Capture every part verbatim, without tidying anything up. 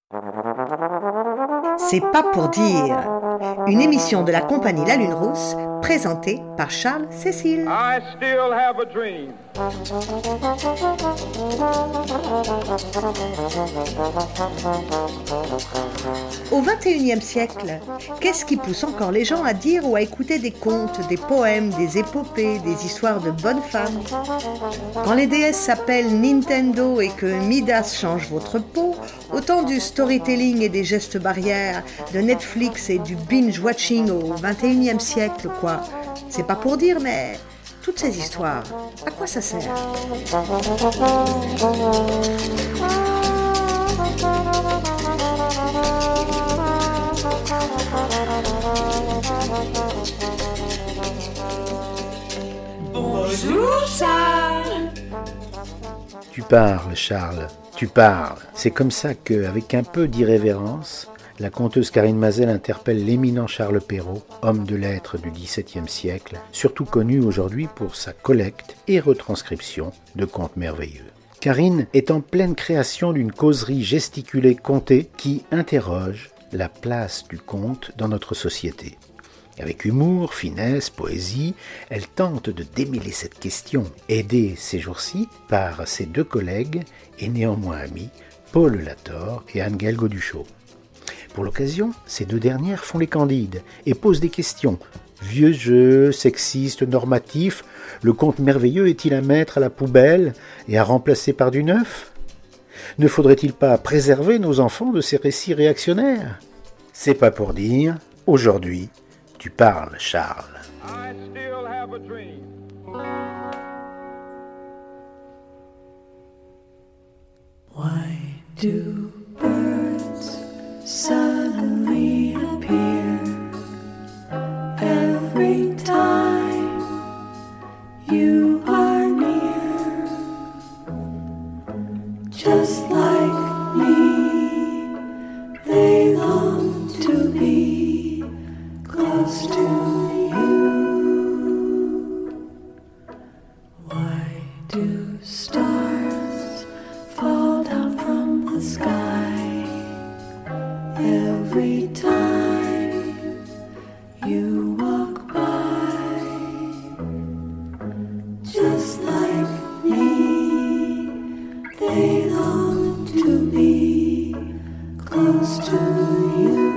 C'est pas pour dire. Une émission de la compagnie La Lune Rousse, présentée par Charles Cécile. I still have a dream. Au vingt et unième siècle, qu'est-ce qui pousse encore les gens à dire ou à écouter des contes, des poèmes, des épopées, des histoires de bonnes femmes? Quand les déesses s'appellent Nintendo et que Midas change votre peau, autant du storytelling et des gestes barrières, de Netflix et du binge-watching au vingt et unième siècle, quoi. C'est pas pour dire, mais toutes ces histoires, à quoi ça sert? Bonjour Charles. Tu parles, Charles, tu parles. C'est comme ça que, avec un peu d'irrévérence, la conteuse Karine Mazel interpelle l'éminent Charles Perrault, homme de lettres du dix-septième siècle, surtout connu aujourd'hui pour sa collecte et retranscription de contes merveilleux. Karine est en pleine création d'une causerie gesticulée contée qui interroge la place du conte dans notre société. Avec humour, finesse, poésie, elle tente de démêler cette question, aidée ces jours-ci par ses deux collègues et néanmoins amis, Paul Lator et Anne-Gaëlle Goduchot. Pour l'occasion, ces deux dernières font les candides et posent des questions. Vieux jeu, sexiste, normatif, le conte merveilleux est-il à mettre à la poubelle et à remplacer par du neuf? Ne faudrait-il pas préserver nos enfants de ces récits réactionnaires? C'est pas pour dire, aujourd'hui, tu parles, Charles. I still have a dream. Why do birds suddenly appear every time you are near? Just like me, they long to be close to you. Why do stars fall down from the sky every time you walk by? Just like me, they long to be close to you.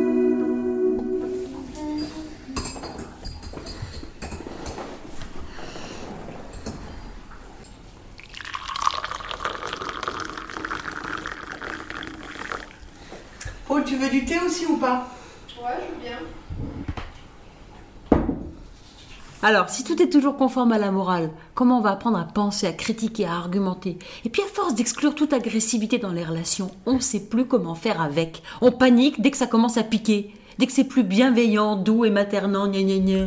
Paul, tu veux du thé aussi ou pas? Ouais, je veux bien. Alors, si tout est toujours conforme à la morale, comment on va apprendre à penser, à critiquer, à argumenter? Et puis à force d'exclure toute agressivité dans les relations, on ne sait plus comment faire avec. On panique dès que ça commence à piquer, dès que c'est plus bienveillant, doux et maternant, gna gna gna.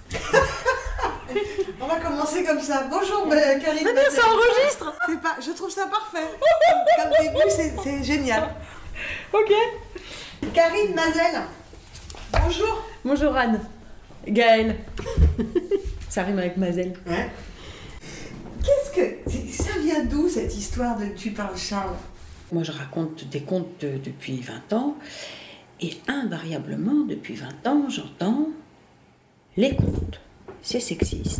On va commencer comme ça. Bonjour, bah, Karine. Mais bien, ça enregistre. C'est pas, je trouve ça parfait. Comme début, c'est, c'est génial. Ok. Karine Mazel. Bonjour. Bonjour Anne. Gaëlle. Ça rime avec Mazel. Ouais. Qu'est-ce que... Ça vient d'où cette histoire de Tu parles, Charles? Moi, je raconte des contes de- depuis vingt ans, et invariablement, depuis vingt ans, j'entends les contes. C'est sexiste,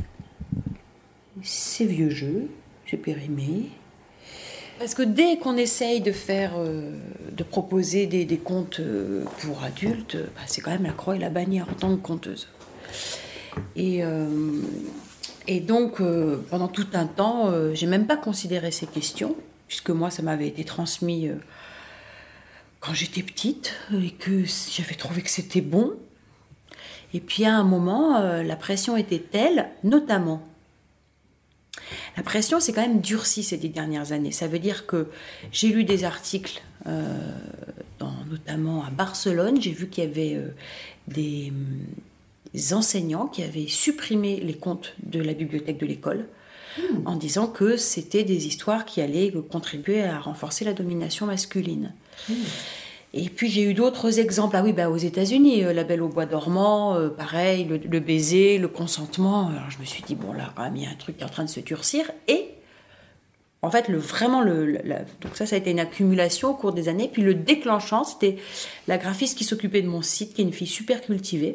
c'est vieux jeu, c'est périmé. Parce que dès qu'on essaye de faire, euh, de proposer des, des contes euh, pour adultes, bah, c'est quand même la croix et la bannière en tant que conteuse. Et, euh, et donc, euh, pendant tout un temps, euh, j'ai même pas considéré ces questions, puisque moi, ça m'avait été transmis euh, quand j'étais petite, et que j'avais trouvé que c'était bon. Et puis à un moment, euh, la pression était telle, notamment. La pression s'est quand même durcie ces dix dernières années. Ça veut dire que j'ai lu des articles, euh, dans, notamment à Barcelone. J'ai vu qu'il y avait euh, des, des enseignants qui avaient supprimé les contes de la bibliothèque de l'école mmh. en disant que c'était des histoires qui allaient contribuer à renforcer la domination masculine. Mmh. Et puis j'ai eu d'autres exemples. Ah oui, bah, aux États-Unis, euh, La Belle au bois dormant, euh, pareil, le, le baiser, le consentement. Alors je me suis dit, bon là, quand même, il y a un truc qui est en train de se durcir. Et En fait, le, vraiment, le, la, donc ça, ça a été une accumulation au cours des années. Puis le déclenchant, c'était la graphiste qui s'occupait de mon site, qui est une fille super cultivée,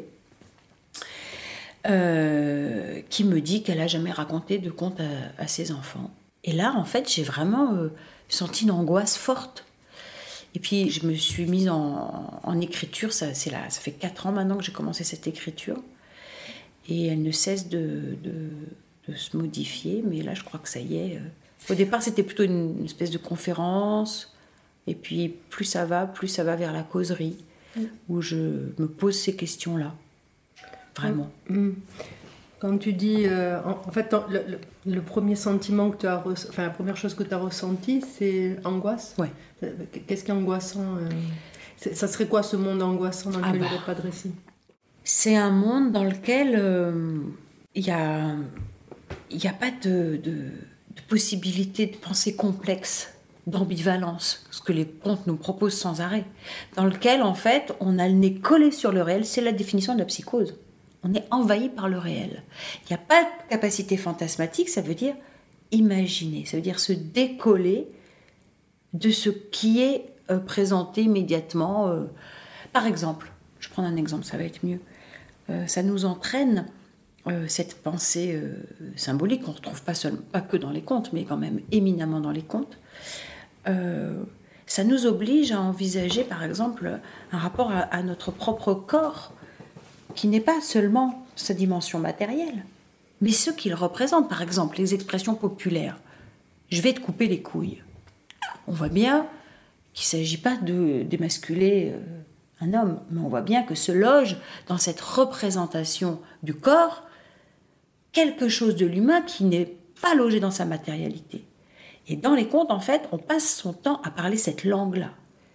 euh, qui me dit qu'elle n'a jamais raconté de contes à, à ses enfants. Et là, en fait, j'ai vraiment euh, senti une angoisse forte. Et puis, je me suis mise en, en écriture. Ça, c'est là, ça fait quatre ans maintenant que j'ai commencé cette écriture. Et elle ne cesse de, de, de se modifier. Mais là, je crois que ça y est... Euh, Au départ, c'était plutôt une espèce de conférence, et puis plus ça va, plus ça va vers la causerie, mmh. où je me pose ces questions-là, vraiment. Mmh. Quand tu dis, euh, en, en fait, le, le, le premier sentiment que tu as, re- enfin la première chose que tu as ressentie, c'est angoisse. Ouais. Qu'est-ce qui est angoissant euh, c'est, Ça serait quoi ce monde angoissant dans lequel il n'y aurait pas de récit ? C'est un monde dans lequel il euh, n'y a, y a pas de... de de possibilités de pensée complexe, d'ambivalence, ce que les contes nous proposent sans arrêt, dans lequel, en fait, on a le nez collé sur le réel. C'est la définition de la psychose. On est envahi par le réel. Il n'y a pas de capacité fantasmatique, ça veut dire imaginer, ça veut dire se décoller de ce qui est euh, présenté immédiatement. Euh. Par exemple, je prends un exemple, ça va être mieux. Euh, ça nous entraîne... Euh, cette pensée euh, symbolique qu'on ne retrouve pas, seulement, pas que dans les contes, mais quand même éminemment dans les contes, euh, ça nous oblige à envisager, par exemple, un rapport à, à notre propre corps, qui n'est pas seulement sa dimension matérielle, mais ce qu'il représente. Par exemple, les expressions populaires. « Je vais te couper les couilles ». On voit bien qu'il ne s'agit pas de d'émasculer euh, un homme, mais on voit bien que se loge dans cette représentation du corps quelque chose de l'humain qui n'est pas logé dans sa matérialité. Et dans les contes, en fait, on passe son temps à parler cette langue-là.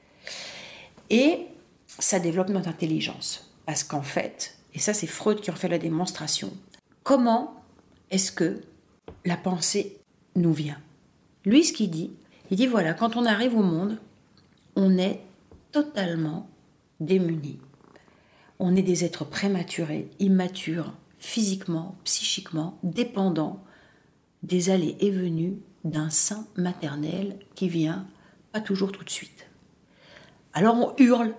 Et ça développe notre intelligence. Parce qu'en fait, et ça c'est Freud qui en fait la démonstration, comment est-ce que la pensée nous vient ? Lui, ce qu'il dit, il dit voilà, quand on arrive au monde, on est totalement démunis. On est des êtres prématurés, immatures, physiquement, psychiquement, dépendants des allées et venues d'un sein maternel qui vient pas toujours tout de suite. Alors on hurle.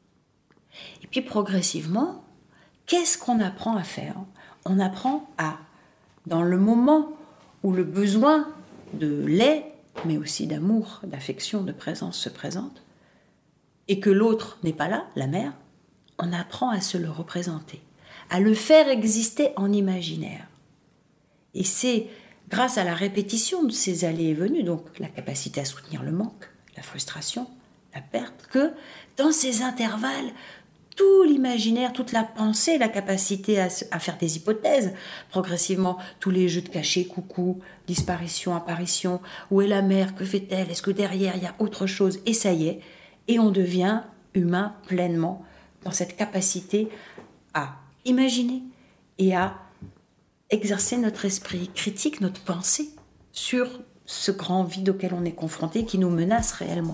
Et puis progressivement, qu'est-ce qu'on apprend à faire ? On apprend à, dans le moment où le besoin de lait, mais aussi d'amour, d'affection, de présence se présente, et que l'autre n'est pas là, la mère, on apprend à se le représenter, à le faire exister en imaginaire. Et c'est grâce à la répétition de ces allées et venues, donc la capacité à soutenir le manque, la frustration, la perte, que dans ces intervalles, tout l'imaginaire, toute la pensée, la capacité à, à faire des hypothèses, progressivement, tous les jeux de cachet, coucou, disparition, apparition, où est la mère, que fait-elle, est-ce que derrière il y a autre chose, et ça y est, et on devient humain pleinement dans cette capacité à imaginer et à exercer notre esprit critique, notre pensée sur ce grand vide auquel on est confronté qui nous menace réellement.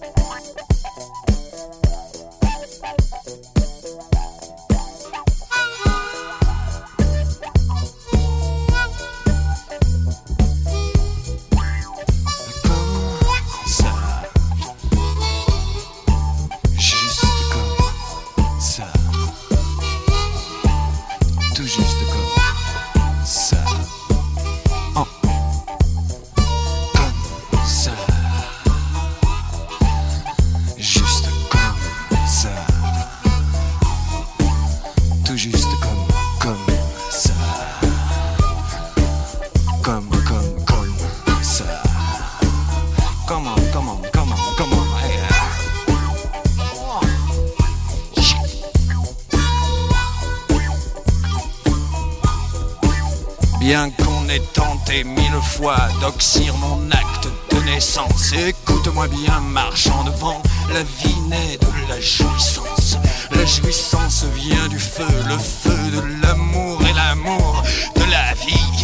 Bien qu'on ait tenté mille fois d'oxyre mon acte de naissance, écoute-moi bien, marchant devant, la vie naît de la jouissance. La jouissance vient du feu, le feu de l'amour et l'amour de la vie.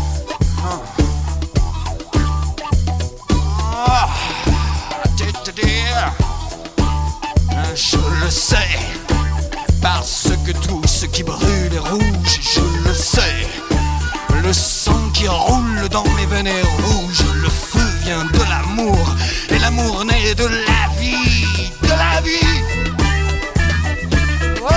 Je le sais, parce que tout ce qui brûle est rouge, je le sais. Le sang qui roule dans mes veines est rouge, le feu et de la vie, de la vie. Oh.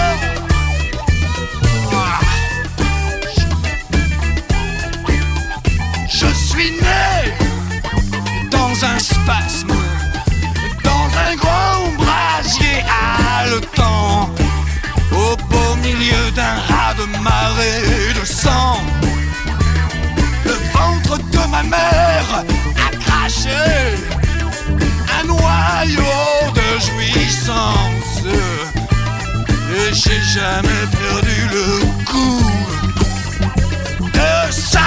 Je suis né dans un spasme, dans un grand brasier haletant, au beau milieu d'un raz de marée de sang. Le ventre de ma mère a craché un noyau de jouissance, et j'ai jamais perdu le goût de ça.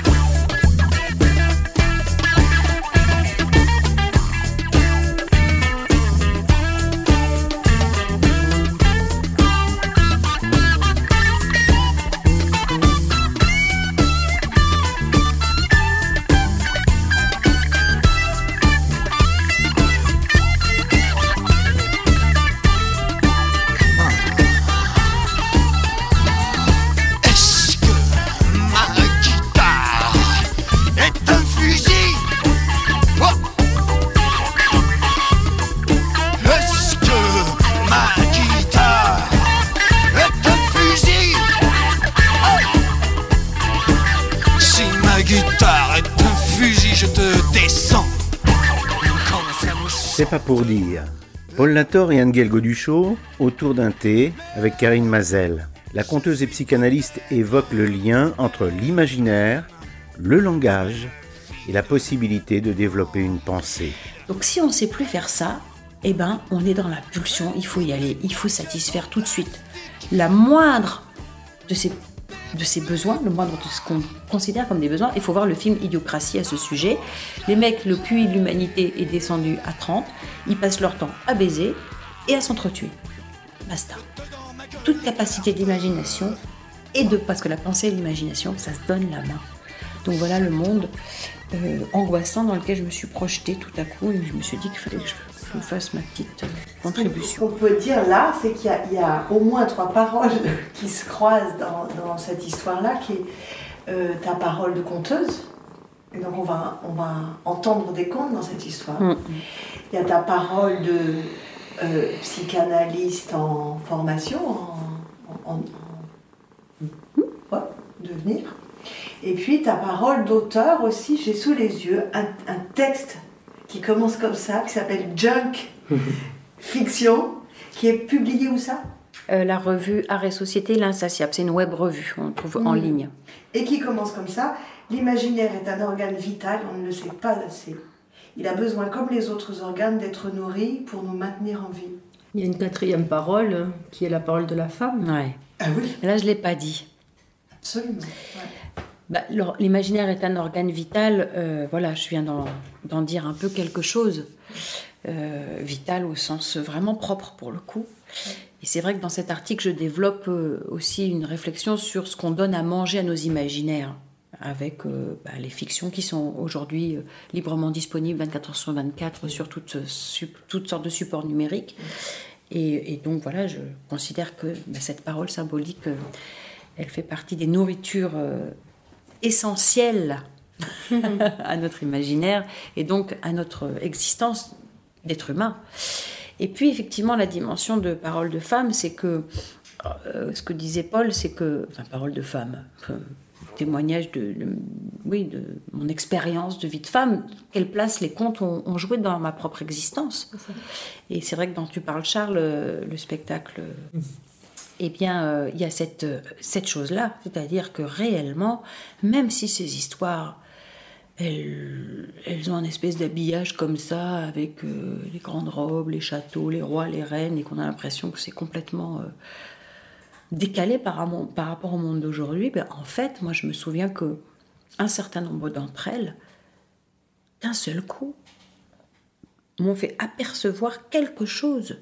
C'est pas pour dire. Paul Lator et Anne-Guèle Goduchot, autour d'un thé, avec Karine Mazel. La conteuse et psychanalyste évoque le lien entre l'imaginaire, le langage et la possibilité de développer une pensée. Donc si on ne sait plus faire ça, eh ben, on est dans la pulsion, il faut y aller, il faut satisfaire tout de suite. La moindre de ces, de ces besoins, le moindre de ce qu'on considère comme des besoins, il faut voir le film Idiocratie à ce sujet. Les mecs, le Q I de l'humanité est descendu à trente, ils passent leur temps à baiser et à s'entretuer. Basta. Toute capacité d'imagination, et de, parce que la pensée et l'imagination, ça se donne la main. Donc voilà le monde euh, angoissant dans lequel je me suis projetée tout à coup, et je me suis dit qu'il fallait que je, je fasse ma petite euh, contribution. Ce qu'on peut dire là, c'est qu'il y a, il y a au moins trois paroles qui se croisent dans, dans cette histoire-là, qui est euh, ta parole de conteuse. Et donc on va, on va entendre des contes dans cette histoire. Mmh. Il y a ta parole de euh, psychanalyste en formation, en, en, en, en ouais, devenir. Et puis ta parole d'auteur aussi, j'ai sous les yeux un, un texte qui commence comme ça, qui s'appelle Junk Fiction, qui est publié où ça ? euh, La revue Art et Société, l'Insatiable, c'est une web revue, on trouve mmh. en ligne. Et qui commence comme ça. L'imaginaire est un organe vital, on ne le sait pas assez. Il a besoin, comme les autres organes, d'être nourri pour nous maintenir en vie. Il y a une quatrième parole, qui est la parole de la femme. Ouais. Ah oui. Là, je ne l'ai pas dit. Absolument. Ouais. Bah, l'imaginaire est un organe vital. Euh, voilà, je viens d'en, d'en dire un peu quelque chose. Euh, vital au sens vraiment propre, pour le coup. Et c'est vrai que dans cet article, je développe euh, aussi une réflexion sur ce qu'on donne à manger à nos imaginaires, avec euh, bah, les fictions qui sont aujourd'hui euh, librement disponibles vingt-quatre heures sur vingt-quatre sur toutes, su- toutes sortes de supports numériques. Et, et donc voilà, je considère que bah, cette parole symbolique, euh, elle fait partie des nourritures euh, essentielles à notre imaginaire et donc à notre existence d'être humain. Et puis effectivement, la dimension de parole de femme, c'est que, euh, ce que disait Paul, c'est que, enfin parole de femme, euh, témoignage de, de, oui, de mon expérience de vie de femme, quelle place les contes ont, ont joué dans ma propre existence. C'est et c'est vrai que dans Tu parles Charles, le, le spectacle, mmh. eh bien, euh, il y a cette, cette chose-là, c'est-à-dire que réellement, même si ces histoires, elles, elles ont un espèce d'habillage comme ça, avec euh, les grandes robes, les châteaux, les rois, les reines, et qu'on a l'impression que c'est complètement... Euh, décalé par, un, par rapport au monde d'aujourd'hui, ben en fait, moi je me souviens qu'un certain nombre d'entre elles, d'un seul coup, m'ont fait apercevoir quelque chose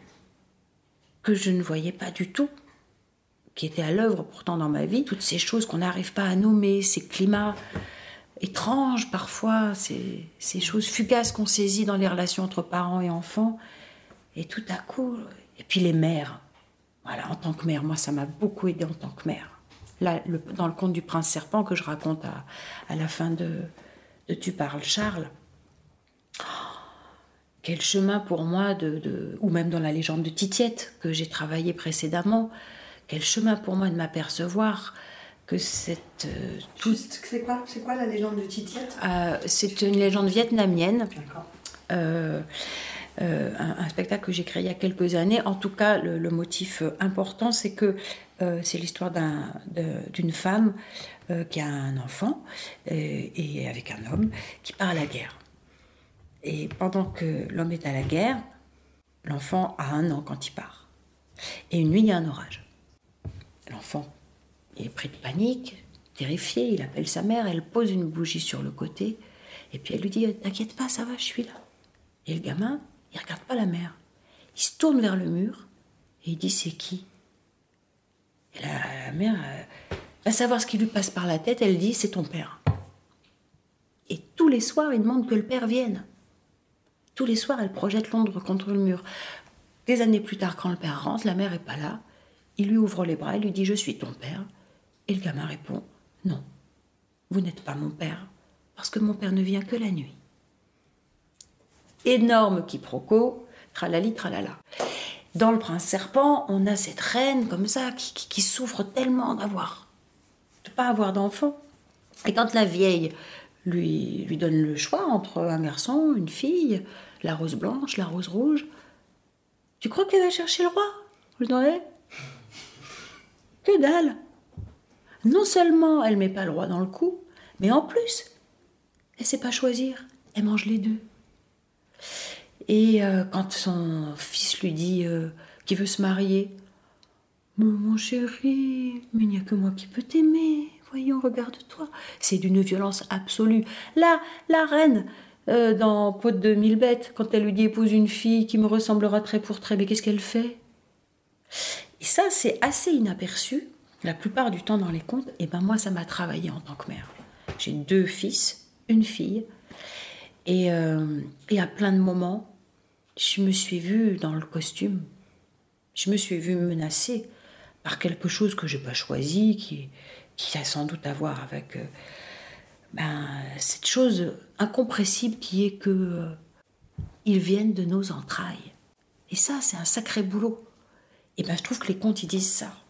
que je ne voyais pas du tout, qui était à l'œuvre pourtant dans ma vie. Toutes ces choses qu'on n'arrive pas à nommer, ces climats étranges parfois, ces, ces choses fugaces qu'on saisit dans les relations entre parents et enfants, et tout à coup, et puis les mères. Voilà, en tant que mère, moi, ça m'a beaucoup aidée en tant que mère. Là, le, dans le conte du prince serpent que je raconte à, à la fin de, de Tu parles Charles, oh, quel chemin pour moi, de, de, ou même dans la légende de Titiette que j'ai travaillé précédemment, quel chemin pour moi de m'apercevoir que cette... Euh, tout... Juste, c'est quoi, c'est quoi la légende de Titiette? euh, C'est une légende vietnamienne. D'accord. Euh, euh, un, un spectacle que j'ai créé il y a quelques années. En tout cas, le, le motif important, c'est que euh, c'est l'histoire d'un, de, d'une femme euh, qui a un enfant euh, et avec un homme qui part à la guerre. Et pendant que l'homme est à la guerre, l'enfant a un an quand il part. Et une nuit, il y a un orage. L'enfant est pris de panique, terrifié, il appelle sa mère, elle pose une bougie sur le côté, et puis elle lui dit « T'inquiète pas, ça va, je suis là ». Et le gamin, il regarde pas la mère. Il se tourne vers le mur, et il dit « C'est qui ?» Et la, la mère euh, va savoir ce qui lui passe par la tête, elle dit « C'est ton père ». Et tous les soirs, il demande que le père vienne. Tous les soirs, elle projette l'ombre contre le mur. Des années plus tard, quand le père rentre, la mère n'est pas là. Il lui ouvre les bras, il lui dit « Je suis ton père ». Et le gamin répond « Non, vous n'êtes pas mon père, parce que mon père ne vient que la nuit ». Énorme quiproquo, tralali, tralala. Dans Le Prince Serpent, on a cette reine comme ça, qui, qui, qui souffre tellement d'avoir, de ne pas avoir d'enfant. Et quand la vieille lui, lui donne le choix entre un garçon, une fille, la rose blanche, la rose rouge, tu crois qu'elle va chercher le roi? Je dirais, que dalle! Non seulement elle ne met pas le roi dans le coup, mais en plus, elle ne sait pas choisir, elle mange les deux. Et euh, quand son fils lui dit euh, qu'il veut se marier, « Mon chéri, mais il n'y a que moi qui peux t'aimer, voyons, regarde-toi. » C'est d'une violence absolue. Là, la reine, euh, dans Peau de mille bêtes, quand elle lui dit « Épouse une fille qui me ressemblera trait pour trait », mais qu'est-ce qu'elle fait? Et ça, c'est assez inaperçu. La plupart du temps dans les contes, et ben moi, ça m'a travaillé en tant que mère. J'ai deux fils, une fille, et, euh, et à plein de moments, je me suis vue dans le costume. Je me suis vue menacée par quelque chose que je n'ai pas choisi, qui, qui a sans doute à voir avec euh, ben, cette chose incompressible qui est que euh, ils viennent de nos entrailles. Et ça, c'est un sacré boulot. Et ben, je trouve que les contes, ils disent ça.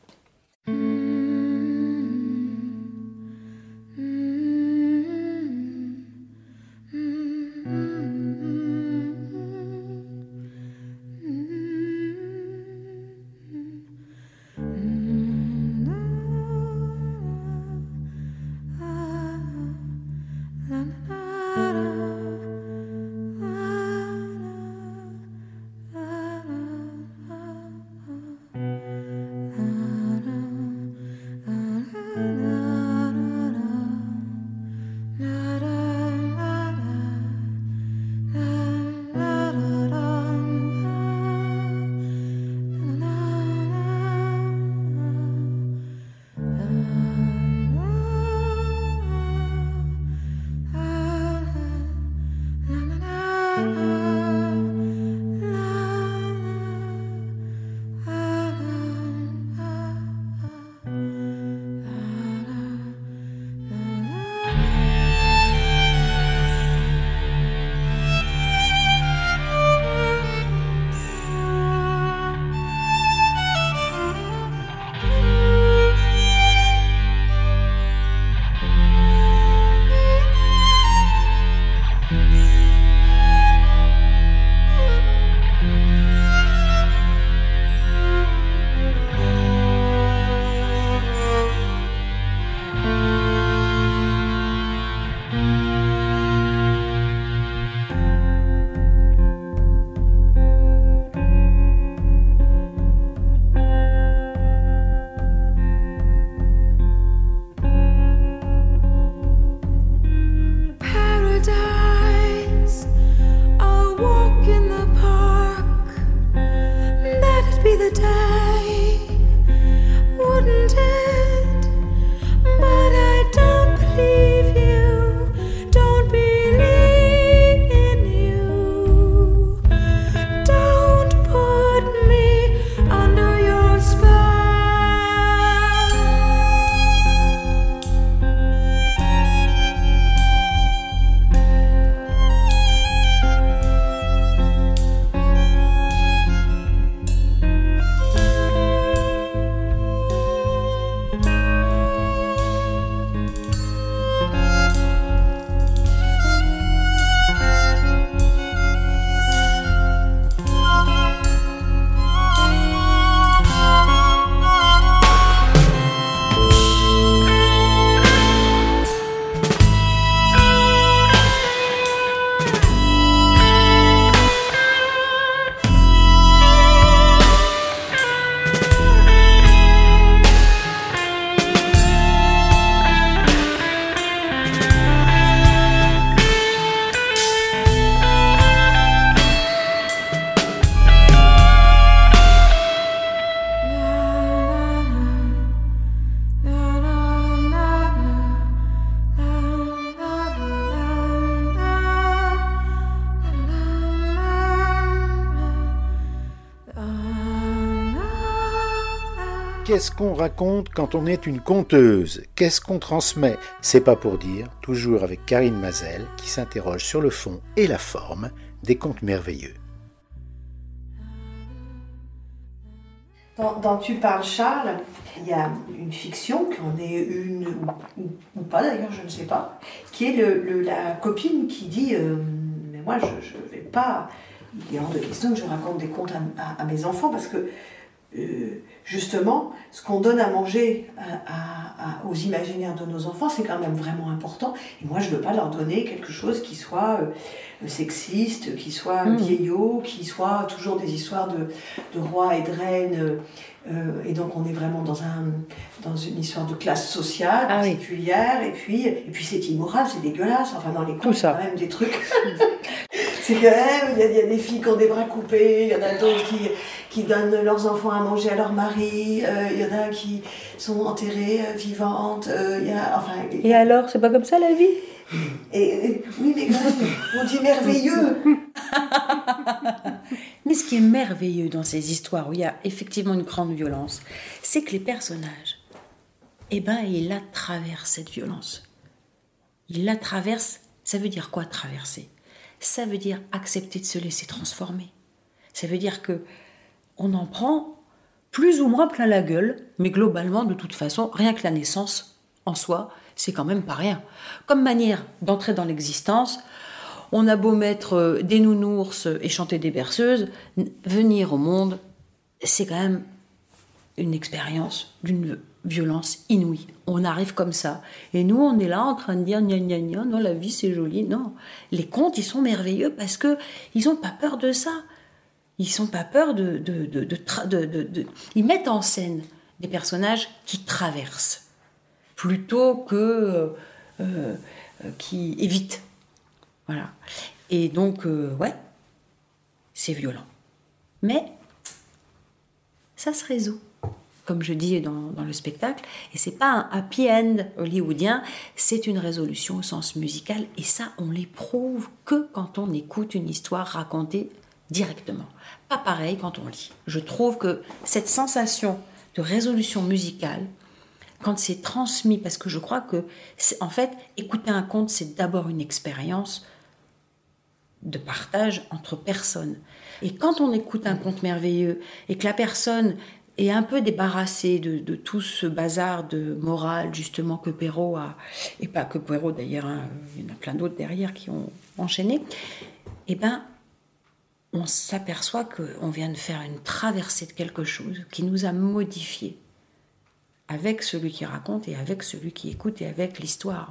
qu'est-ce qu'on raconte quand on est une conteuse? Qu'est-ce qu'on transmet? C'est pas pour dire, toujours avec Karine Mazel, qui s'interroge sur le fond et la forme des contes merveilleux. Dans, dans Tu parles Charles, il y a une fiction, qu'on est une ou, ou, ou pas d'ailleurs, je ne sais pas, qui est le, le, la copine qui dit euh, « mais moi je ne vais pas, il est hors de question que je raconte des contes à, à, à mes enfants parce que euh, justement, ce qu'on donne à manger à, à, à, aux imaginaires de nos enfants, c'est quand même vraiment important. Et moi, je ne veux pas leur donner quelque chose qui soit euh, sexiste, qui soit mmh. vieillot, qui soit toujours des histoires de, de rois et de reines. Euh, et donc, on est vraiment dans, un, dans une histoire de classe sociale ah, particulière. Oui. Et puis, et puis c'est immoral, c'est dégueulasse. Enfin, dans les contes, il y a quand même des trucs... C'est quand même, il y, a, il y a des filles qui ont des bras coupés, il y en a d'autres qui, qui donnent leurs enfants à manger à leur mari, euh, il y en a qui sont enterrées euh, vivantes, euh, il y a, enfin... Et alors, c'est pas comme ça la vie? et, et, Oui, mais quand même, on dit merveilleux. Mais ce qui est merveilleux dans ces histoires où il y a effectivement une grande violence, c'est que les personnages, eh ben, ils la traversent, cette violence. Ils la traversent, ça veut dire quoi, traverser? Ça veut dire accepter de se laisser transformer. Ça veut dire que on en prend plus ou moins plein la gueule, mais globalement, de toute façon, rien que la naissance en soi, c'est quand même pas rien. Comme manière d'entrer dans l'existence, on a beau mettre des nounours et chanter des berceuses, venir au monde, c'est quand même une expérience d'une violence inouïe. On arrive comme ça. Et nous, on est là en train de dire gna gna gna, non, la vie c'est joli. Non, les contes, ils sont merveilleux parce que ils n'ont pas peur de ça. Ils n'ont pas peur de de, de, de, de, de, de... Ils mettent en scène des personnages qui traversent plutôt que euh, euh, qui évitent. Voilà. Et donc, euh, ouais, c'est violent. Mais ça se résout, comme je dis dans, dans le spectacle, et c'est pas un happy end hollywoodien, c'est une résolution au sens musical, et ça, on l'éprouve que quand on écoute une histoire racontée directement. Pas pareil quand on lit. Je trouve que cette sensation de résolution musicale, quand c'est transmis, parce que je crois que, en fait, écouter un conte, c'est d'abord une expérience de partage entre personnes. Et quand on écoute un conte merveilleux, et que la personne est un peu débarrassée de, de tout ce bazar de morale, justement, que Perrault a, et pas que Perrault d'ailleurs, hein, il y en a plein d'autres derrière qui ont enchaîné, et ben, on s'aperçoit qu'on vient de faire une traversée de quelque chose qui nous a modifiés, avec celui qui raconte et avec celui qui écoute et avec l'histoire.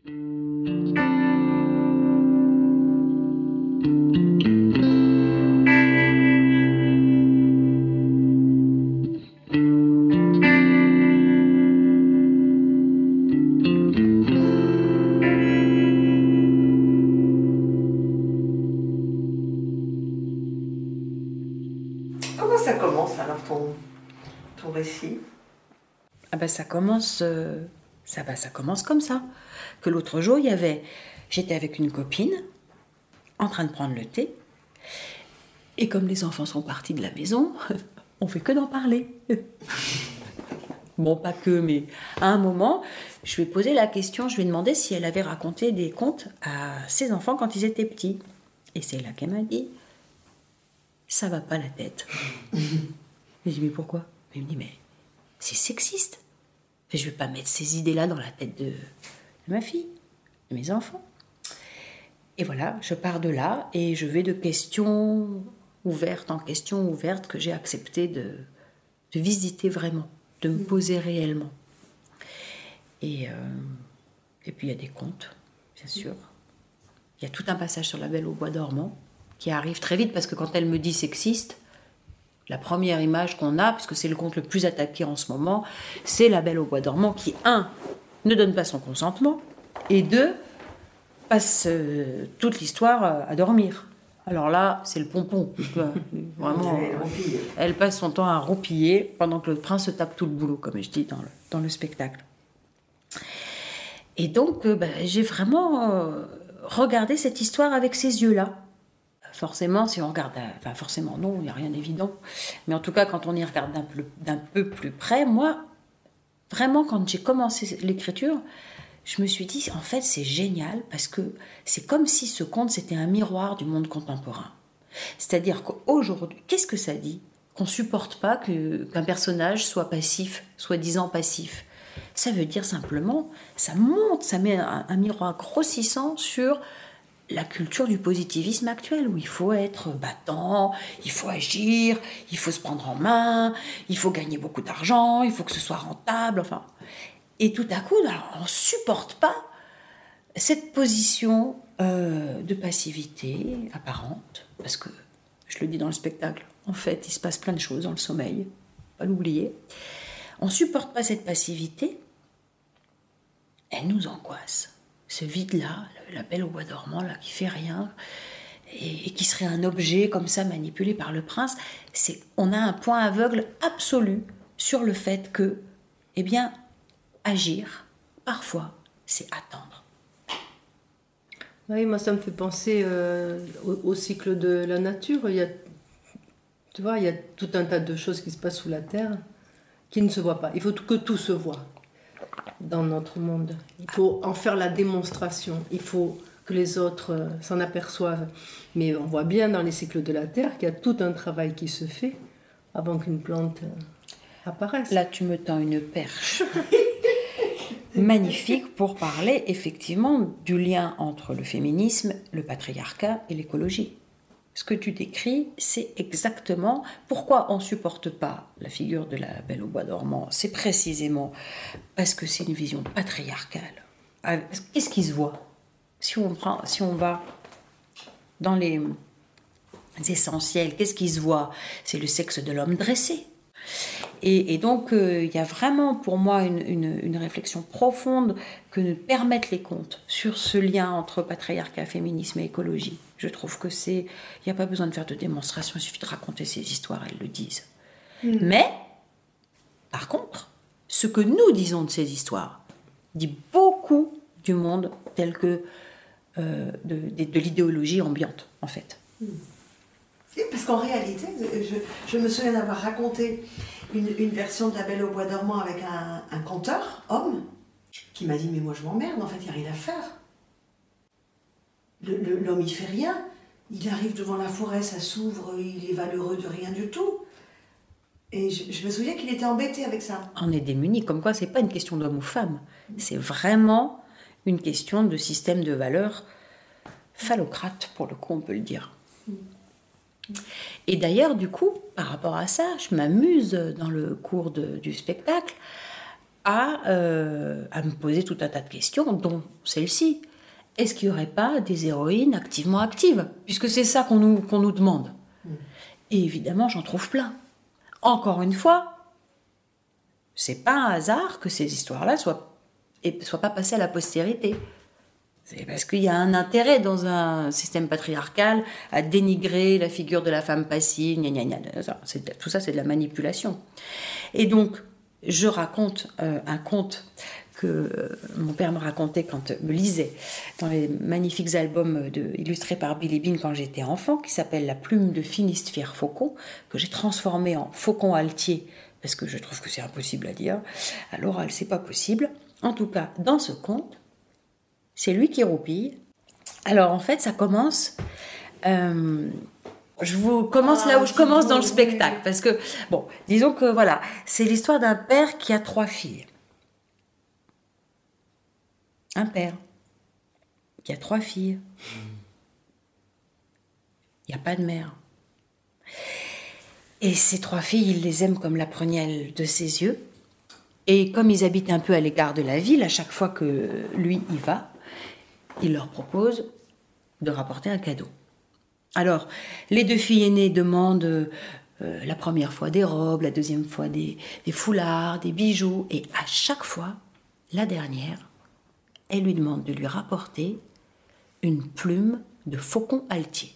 Comment ça commence alors ton, ton récit? Ah ben ça commence, euh, ça, ben ça commence comme ça. Que l'autre jour, il y avait, j'étais avec une copine, en train de prendre le thé, et comme les enfants sont partis de la maison, on fait que d'en parler. Bon, pas que, mais à un moment, je lui ai posé la question, je lui ai demandé si elle avait raconté des contes à ses enfants quand ils étaient petits. Et c'est là qu'elle m'a dit, ça va pas la tête. J'ai dit, mais pourquoi? Elle me dit, mais c'est sexiste. Je ne vais pas mettre ces idées-là dans la tête de, de ma fille, de mes enfants. Et voilà, je pars de là et je vais de questions ouvertes en questions ouvertes que j'ai accepté de, de visiter vraiment, de me poser réellement. Et, euh, et puis il y a des contes, bien sûr. Il y a tout un passage sur La Belle au bois dormant qui arrive très vite parce que quand elle me dit sexiste, la première image qu'on a, puisque c'est le conte le plus attaqué en ce moment, c'est La Belle au bois dormant qui, un, ne donne pas son consentement, et deux, passe euh, toute l'histoire à dormir. Alors là, c'est le pompon. Vraiment, elle passe son temps à roupiller pendant que le prince se tape tout le boulot, comme je dis dans le, dans le spectacle. Et donc, euh, bah, j'ai vraiment euh, regardé cette histoire avec ces yeux-là. forcément, si on regarde, enfin forcément non, il n'y a rien d'évident, mais en tout cas quand on y regarde d'un peu, d'un peu plus près, moi, vraiment quand j'ai commencé l'écriture, je me suis dit, en fait c'est génial, parce que c'est comme si ce conte c'était un miroir du monde contemporain. C'est-à-dire qu'aujourd'hui, qu'est-ce que ça dit ? Qu'on ne supporte pas que, qu'un personnage soit passif, soi-disant passif. Ça veut dire simplement, ça monte, ça met un, un miroir grossissant sur la culture du positivisme actuel, où il faut être battant, il faut agir, il faut se prendre en main, il faut gagner beaucoup d'argent, il faut que ce soit rentable, enfin. Et tout à coup, alors, on ne supporte pas cette position euh, de passivité apparente, parce que, je le dis dans le spectacle, en fait, il se passe plein de choses dans le sommeil, pas l'oublier. On ne supporte pas cette passivité, elle nous angoisse. Ce vide-là, la belle au bois dormant, là, qui fait rien, et, et qui serait un objet comme ça manipulé par le prince, c'est, on a un point aveugle absolu sur le fait que, eh bien, agir, parfois, c'est attendre. Oui, moi ça me fait penser euh, au, au cycle de la nature. Il y a, tu vois, il y a tout un tas de choses qui se passent sous la terre qui ne se voient pas. Il faut que tout se voit dans notre monde. Il faut en faire la démonstration. Il faut que les autres euh, s'en aperçoivent. Mais on voit bien dans les cycles de la terre qu'il y a tout un travail qui se fait avant qu'une plante euh, apparaisse. Là, tu me tends une perche. Magnifique pour parler effectivement du lien entre le féminisme, le patriarcat et l'écologie. Ce que tu décris, c'est exactement pourquoi on ne supporte pas la figure de la belle au bois dormant. C'est précisément parce que c'est une vision patriarcale. Qu'est-ce qui se voit ? Si on prend, si on va dans les essentiels, qu'est-ce qui se voit ? C'est le sexe de l'homme dressé. Et, et donc, il euh, y a vraiment pour moi une, une, une réflexion profonde que nous permettent les contes sur ce lien entre patriarcat, féminisme et écologie. Je trouve que c'est... Il n'y a pas besoin de faire de démonstration, il suffit de raconter ces histoires, elles le disent. Mmh. Mais, par contre, ce que nous disons de ces histoires dit beaucoup du monde tel que euh, de, de, de l'idéologie ambiante, en fait. Mmh. Parce qu'en réalité, je, je me souviens d'avoir raconté une, une version de La Belle au bois dormant avec un, un conteur, homme, qui m'a dit « Mais moi je m'emmerde, en fait, il n'y a rien à faire. Le, le, l'homme, il fait rien. Il arrive devant la forêt, ça s'ouvre, il est valeureux de rien du tout. » Et je, je me souviens qu'il était embêté avec ça. On est démunis, comme quoi c'est pas une question d'homme ou femme. C'est vraiment une question de système de valeurs phallocrate, pour le coup, on peut le dire. Et d'ailleurs, du coup, par rapport à ça, je m'amuse dans le cours de, du spectacle à, euh, à me poser tout un tas de questions, dont celle-ci. Est-ce qu'il n'y aurait pas des héroïnes activement actives ? Puisque c'est ça qu'on nous, qu'on nous demande. Et évidemment, j'en trouve plein. Encore une fois, c'est pas un hasard que ces histoires-là soient, et soient pas passées à la postérité. C'est parce qu'il y a un intérêt dans un système patriarcal à dénigrer la figure de la femme passive, gna gna gna. C'est, tout ça, c'est de la manipulation. Et donc, je raconte euh, un conte que euh, mon père me racontait quand me lisait dans les magnifiques albums de, illustrés par Billy Bean quand j'étais enfant, qui s'appelle La plume de Finistère Faucon, que j'ai transformé en Faucon Altier, parce que je trouve que c'est impossible à dire. À l'oral, c'est pas possible. En tout cas, dans ce conte, c'est lui qui roupille. Alors en fait, ça commence... Euh, je vous commence ah, là où je commence dans le spectacle. Parce que, bon, disons que voilà, c'est l'histoire d'un père qui a trois filles. Un père qui a trois filles. Il n'y a pas de mère. Et ces trois filles, il les aime comme la prunelle de ses yeux. Et comme ils habitent un peu à l'écart de la ville, à chaque fois que lui y va, il leur propose de rapporter un cadeau. Alors, les deux filles aînées demandent euh, la première fois des robes, la deuxième fois des, des foulards, des bijoux, et à chaque fois, la dernière, elle lui demande de lui rapporter une plume de faucon altier.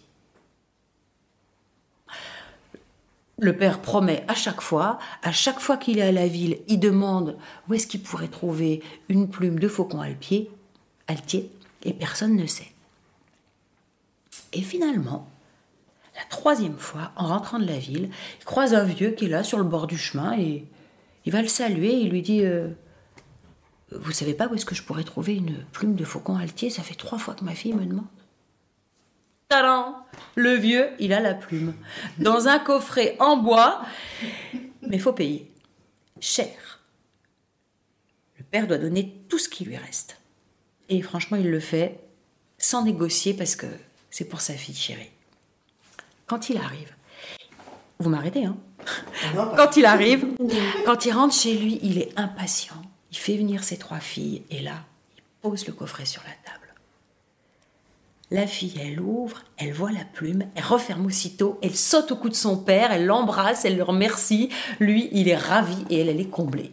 Le père promet à chaque fois, à chaque fois qu'il est à la ville, il demande où est-ce qu'il pourrait trouver une plume de faucon altier, altier, et personne ne sait. Et finalement, La troisième fois, en rentrant de la ville, il croise un vieux qui est là sur le bord du chemin et il va le saluer et il lui dit euh, « Vous savez pas où est-ce que je pourrais trouver une plume de faucon altier? Ça fait trois fois que ma fille me demande. » Tadam! Le vieux, il a la plume. Dans un coffret en bois, mais il faut payer. Cher. Le père doit donner tout ce qui lui reste. Et franchement, il le fait sans négocier parce que c'est pour sa fille chérie. Quand il arrive, vous m'arrêtez, hein? Quand il arrive, quand il rentre chez lui, il est impatient. Il fait venir ses trois filles et là, il pose le coffret sur la table. La fille, elle ouvre, elle voit la plume, elle referme aussitôt, elle saute au cou de son père, elle l'embrasse, elle le remercie. Lui, il est ravi et elle, elle est comblée.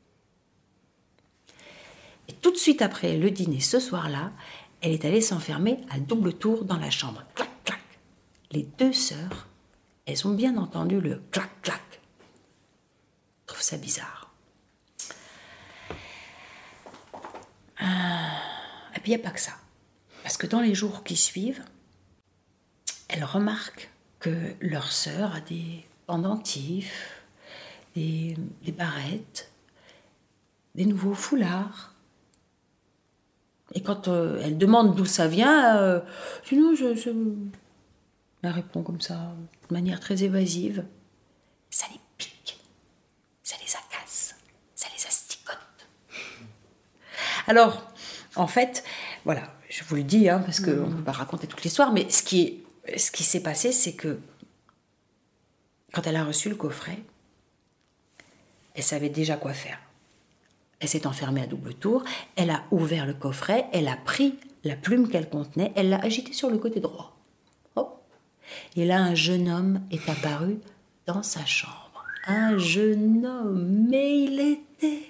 Et tout de suite après le dîner, ce soir-là, elle est allée s'enfermer à double tour dans la chambre. Clac, clac. Les deux sœurs, elles ont bien entendu le clac, clac. Je trouve ça bizarre. Ah. Et puis il n'y a pas que ça. Parce que dans les jours qui suivent, elles remarquent que leur sœur a des pendentifs, des, des barrettes, des nouveaux foulards. Et quand euh, elle demande d'où ça vient, euh, sinon je, je... elle répond comme ça, de manière très évasive. Ça les pique, ça les agace, ça les asticote. Alors, en fait, voilà, je vous le dis, hein, parce qu'on ne peut pas raconter toute l'histoire, mais ce qui, est, ce qui s'est passé, c'est que quand elle a reçu le coffret, elle savait déjà quoi faire. Elle s'est enfermée à double tour, elle a ouvert le coffret, elle a pris la plume qu'elle contenait, elle l'a agitée sur le côté droit. Oh. Et là, un jeune homme est apparu dans sa chambre. Un jeune homme, mais il était...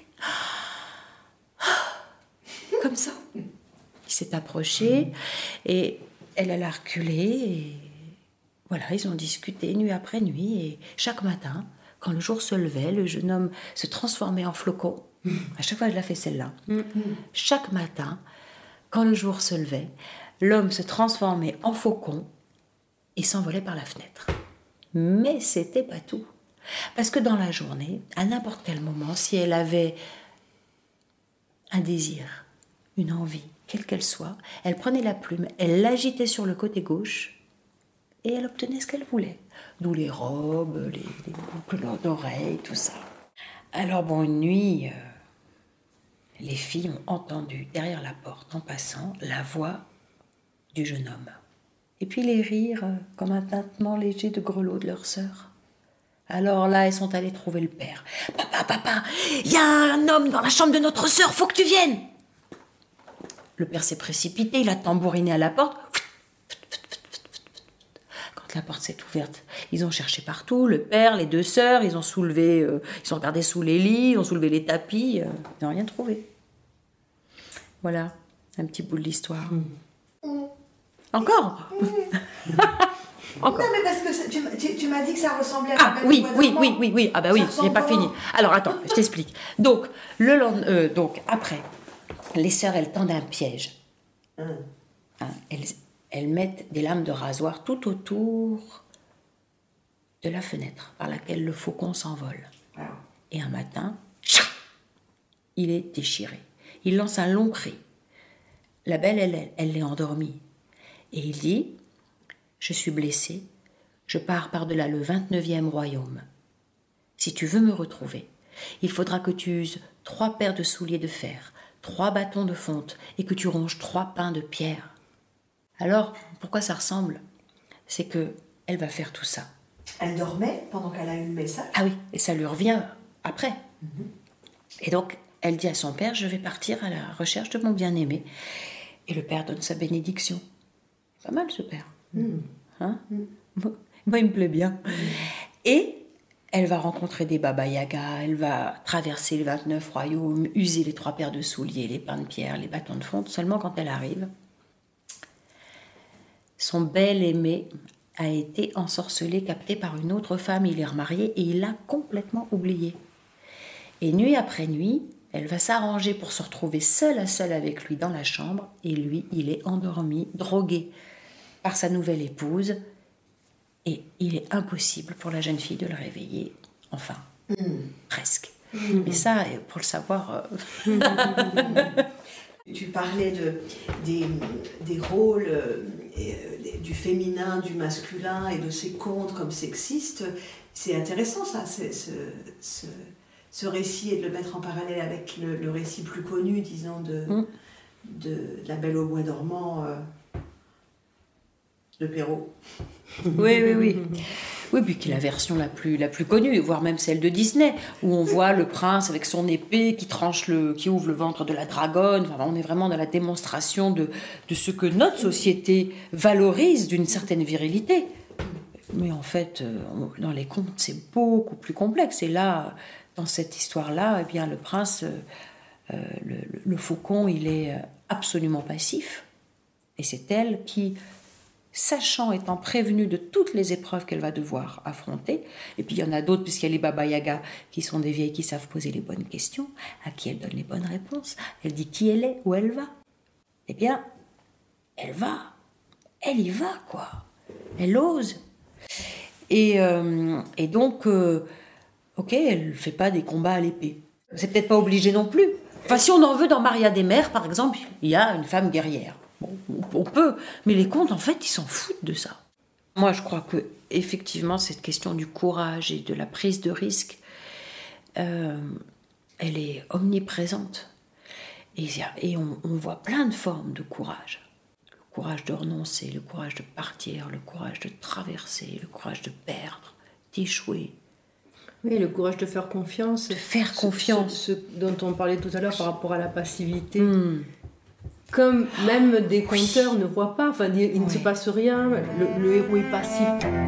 comme ça. Il s'est approché et elle, elle a reculé et voilà, ils ont discuté nuit après nuit et chaque matin, quand le jour se levait, le jeune homme se transformait en flocon. À chaque fois, je la fais celle-là. Chaque matin, quand le jour se levait, l'homme se transformait en faucon et s'envolait par la fenêtre. Mais c'était pas tout. Parce que dans la journée, à n'importe quel moment, si elle avait un désir, une envie, quelle qu'elle soit, elle prenait la plume, elle l'agitait sur le côté gauche et elle obtenait ce qu'elle voulait. D'où les robes, les, les boucles d'oreilles, tout ça. Alors bon, une nuit, euh, les filles ont entendu derrière la porte, en passant, la voix du jeune homme. Et puis les rires, euh, comme un tintement léger de grelots de leur sœur. Alors là, elles sont allées trouver le père. « Papa, papa, il y a un homme dans la chambre de notre sœur, faut que tu viennes !» Le père s'est précipité, il a tambouriné à la porte. Quand la porte s'est ouverte, ils ont cherché partout, le père, les deux sœurs, ils ont soulevé, euh, ils ont regardé sous les lits, ils ont soulevé les tapis, euh, ils n'ont rien trouvé. Voilà, un petit bout de l'histoire. Mmh. Encore Encore. Non, mais parce que tu, tu, tu m'as dit que ça ressemblait à Ah la oui, oui, oui, oui, oui. Ah bah oui, j'ai pas fini. comment Alors attends, je t'explique. Donc, le lendemain, euh, donc après, les sœurs, elles tendent un piège. Hum. Hein, elles, elles mettent des lames de rasoir tout autour de la fenêtre par laquelle le faucon s'envole. Ah. Et un matin, tcha, il est déchiré. Il lance un long cri. La belle, elle, elle l'est endormie. Et il dit... Je suis blessé, je pars par-delà le vingt-neuvième royaume. Si tu veux me retrouver, il faudra que tu uses trois paires de souliers de fer, trois bâtons de fonte et que tu ronges trois pains de pierre. Alors, pourquoi ça ressemble? C'est que elle va faire tout ça. Elle dormait pendant qu'elle a eu le message. Ah oui, et ça lui revient après. Mm-hmm. Et donc, elle dit à son père, je vais partir à la recherche de mon bien-aimé. Et le père donne sa bénédiction. Pas mal ce père. Mmh. Hein mmh. Moi, il me plaît bien. Mmh. Et elle va rencontrer des Baba Yaga, elle va traverser les vingt-neuf royaumes, user les trois paires de souliers, les pains de pierre, les bâtons de fonte. Seulement quand elle arrive, son bel aimé a été ensorcelé, capté par une autre femme. Il est remarié et il l'a complètement oublié. Et nuit après nuit, elle va s'arranger pour se retrouver seule à seule avec lui dans la chambre. Et lui, il est endormi, drogué par sa nouvelle épouse, Et il est impossible pour la jeune fille de le réveiller. Enfin, mmh. presque. Mmh. Mais ça, pour le savoir... Euh... Tu parlais de, des, des rôles, euh, du féminin, du masculin et de ces contes comme sexistes. C'est intéressant ça, c'est, ce, ce, ce récit, et de le mettre en parallèle avec le, le récit plus connu, disons, de, mmh. de, de La Belle au bois dormant euh, de Perrault. Oui, oui, oui. Oui, puis qui est la version la plus, la plus connue, voire même celle de Disney, où on voit le prince avec son épée qui tranche le, qui ouvre le ventre de la dragonne. Enfin, on est vraiment dans la démonstration de, de ce que notre société valorise d'une certaine virilité. Mais en fait, dans les contes, c'est beaucoup plus complexe. Et là, dans cette histoire-là, eh bien, le prince, euh, le, le faucon, il est absolument passif. Et c'est elle qui... sachant, étant prévenue de toutes les épreuves qu'elle va devoir affronter, et puis il y en a d'autres, puisqu'il y a les Baba Yaga, qui sont des vieilles qui savent poser les bonnes questions, à qui elle donne les bonnes réponses, elle dit qui elle est, où elle va. Eh bien, elle va, elle y va, quoi. Elle ose. Et, euh, et donc, euh, ok, elle ne fait pas des combats à l'épée. C'est peut-être pas obligé non plus. Enfin, si on en veut, dans Maria des Mers, par exemple, il y a une femme guerrière. Bon, on peut, mais les contes, en fait, ils s'en foutent de ça. Moi, je crois que effectivement, cette question du courage et de la prise de risque, euh, elle est omniprésente. Et, et on, on voit plein de formes de courage. Le courage de renoncer, le courage de partir, le courage de traverser, le courage de perdre, d'échouer. Oui, le courage de faire confiance. De faire confiance. Ce, ce dont on parlait tout à l'heure par rapport à la passivité. Mmh. Comme même des conteurs oui. ne voient pas, enfin, il ne oui. se passe rien, le, le héros est passif.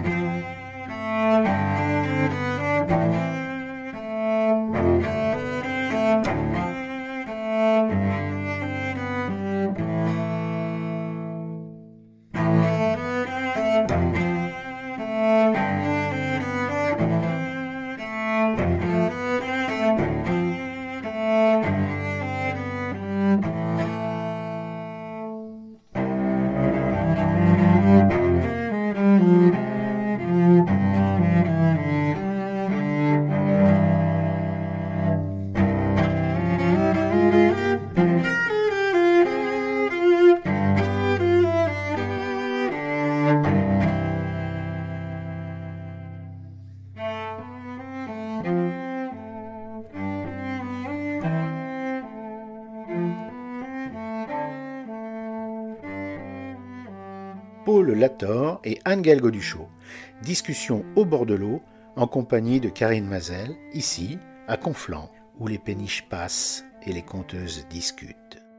Paul Lator et Anne-Gaëlle Goduchot. Discussion au bord de l'eau en compagnie de Karine Mazel, ici, à Conflans, où les péniches passent et les conteuses discutent.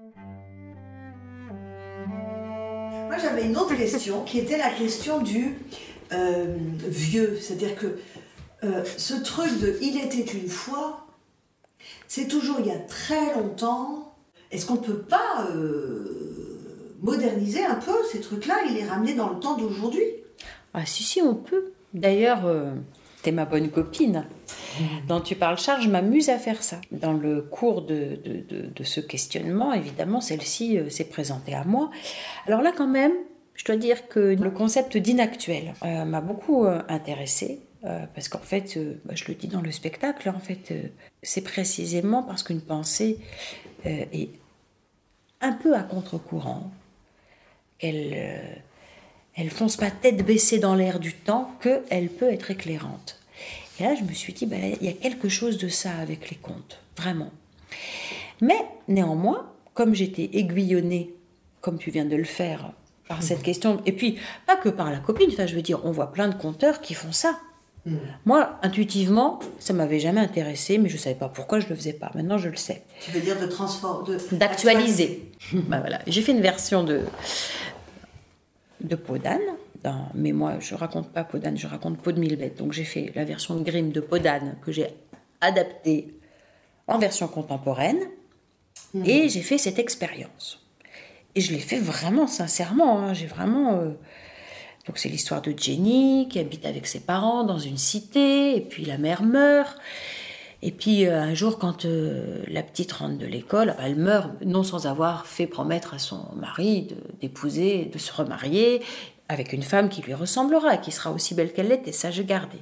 Moi, j'avais une autre question qui était la question du euh, vieux. C'est-à-dire que euh, ce truc de « il était une fois », c'est toujours il y a très longtemps. Est-ce qu'on ne peut pas euh, moderniser un peu ces trucs-là et les ramener dans le temps d'aujourd'hui ? Ah si, si, on peut. D'ailleurs, euh, t'es ma bonne copine. Dont tu parles, Charles, je m'amuse à faire ça. Dans le cours de, de, de, de ce questionnement, évidemment, celle-ci euh, s'est présentée à moi. Alors là, quand même, je dois dire que le concept d'inactuel euh, m'a beaucoup euh, intéressée. Euh, parce qu'en fait, euh, bah, je le dis dans le spectacle, en fait, euh, c'est précisément parce qu'une pensée euh, est un peu à contre-courant, qu'elle euh, elle fonce pas tête baissée dans l'air du temps, qu'elle peut être éclairante. Et là, je me suis dit, bah, il y a quelque chose de ça avec les contes, vraiment. Mais néanmoins, comme j'étais aiguillonnée, comme tu viens de le faire, par cette mmh. question, et puis pas que par la copine, enfin, je veux dire, on voit plein de conteurs qui font ça. Mmh. Moi, intuitivement, ça m'avait jamais intéressé, mais je savais pas pourquoi je le faisais pas. Maintenant, je le sais. Tu veux dire de transformer, de... d'actualiser. Ben voilà. J'ai fait une version de de Peau d'âne, dans... mais moi, je raconte pas Peau d'âne, je raconte Peau de mille bêtes. Donc, j'ai fait la version de Grimm de Peau d'âne que j'ai adaptée en version contemporaine, mmh. et j'ai fait cette expérience. Et je l'ai fait vraiment sincèrement. Hein. J'ai vraiment. Euh... Donc c'est l'histoire de Jenny qui habite avec ses parents dans une cité, et puis la mère meurt. Et puis euh, un jour, quand euh, la petite rentre de l'école, elle meurt non sans avoir fait promettre à son mari de, d'épouser, de se remarier avec une femme qui lui ressemblera, qui sera aussi belle qu'elle l'est, et ça j'ai gardé.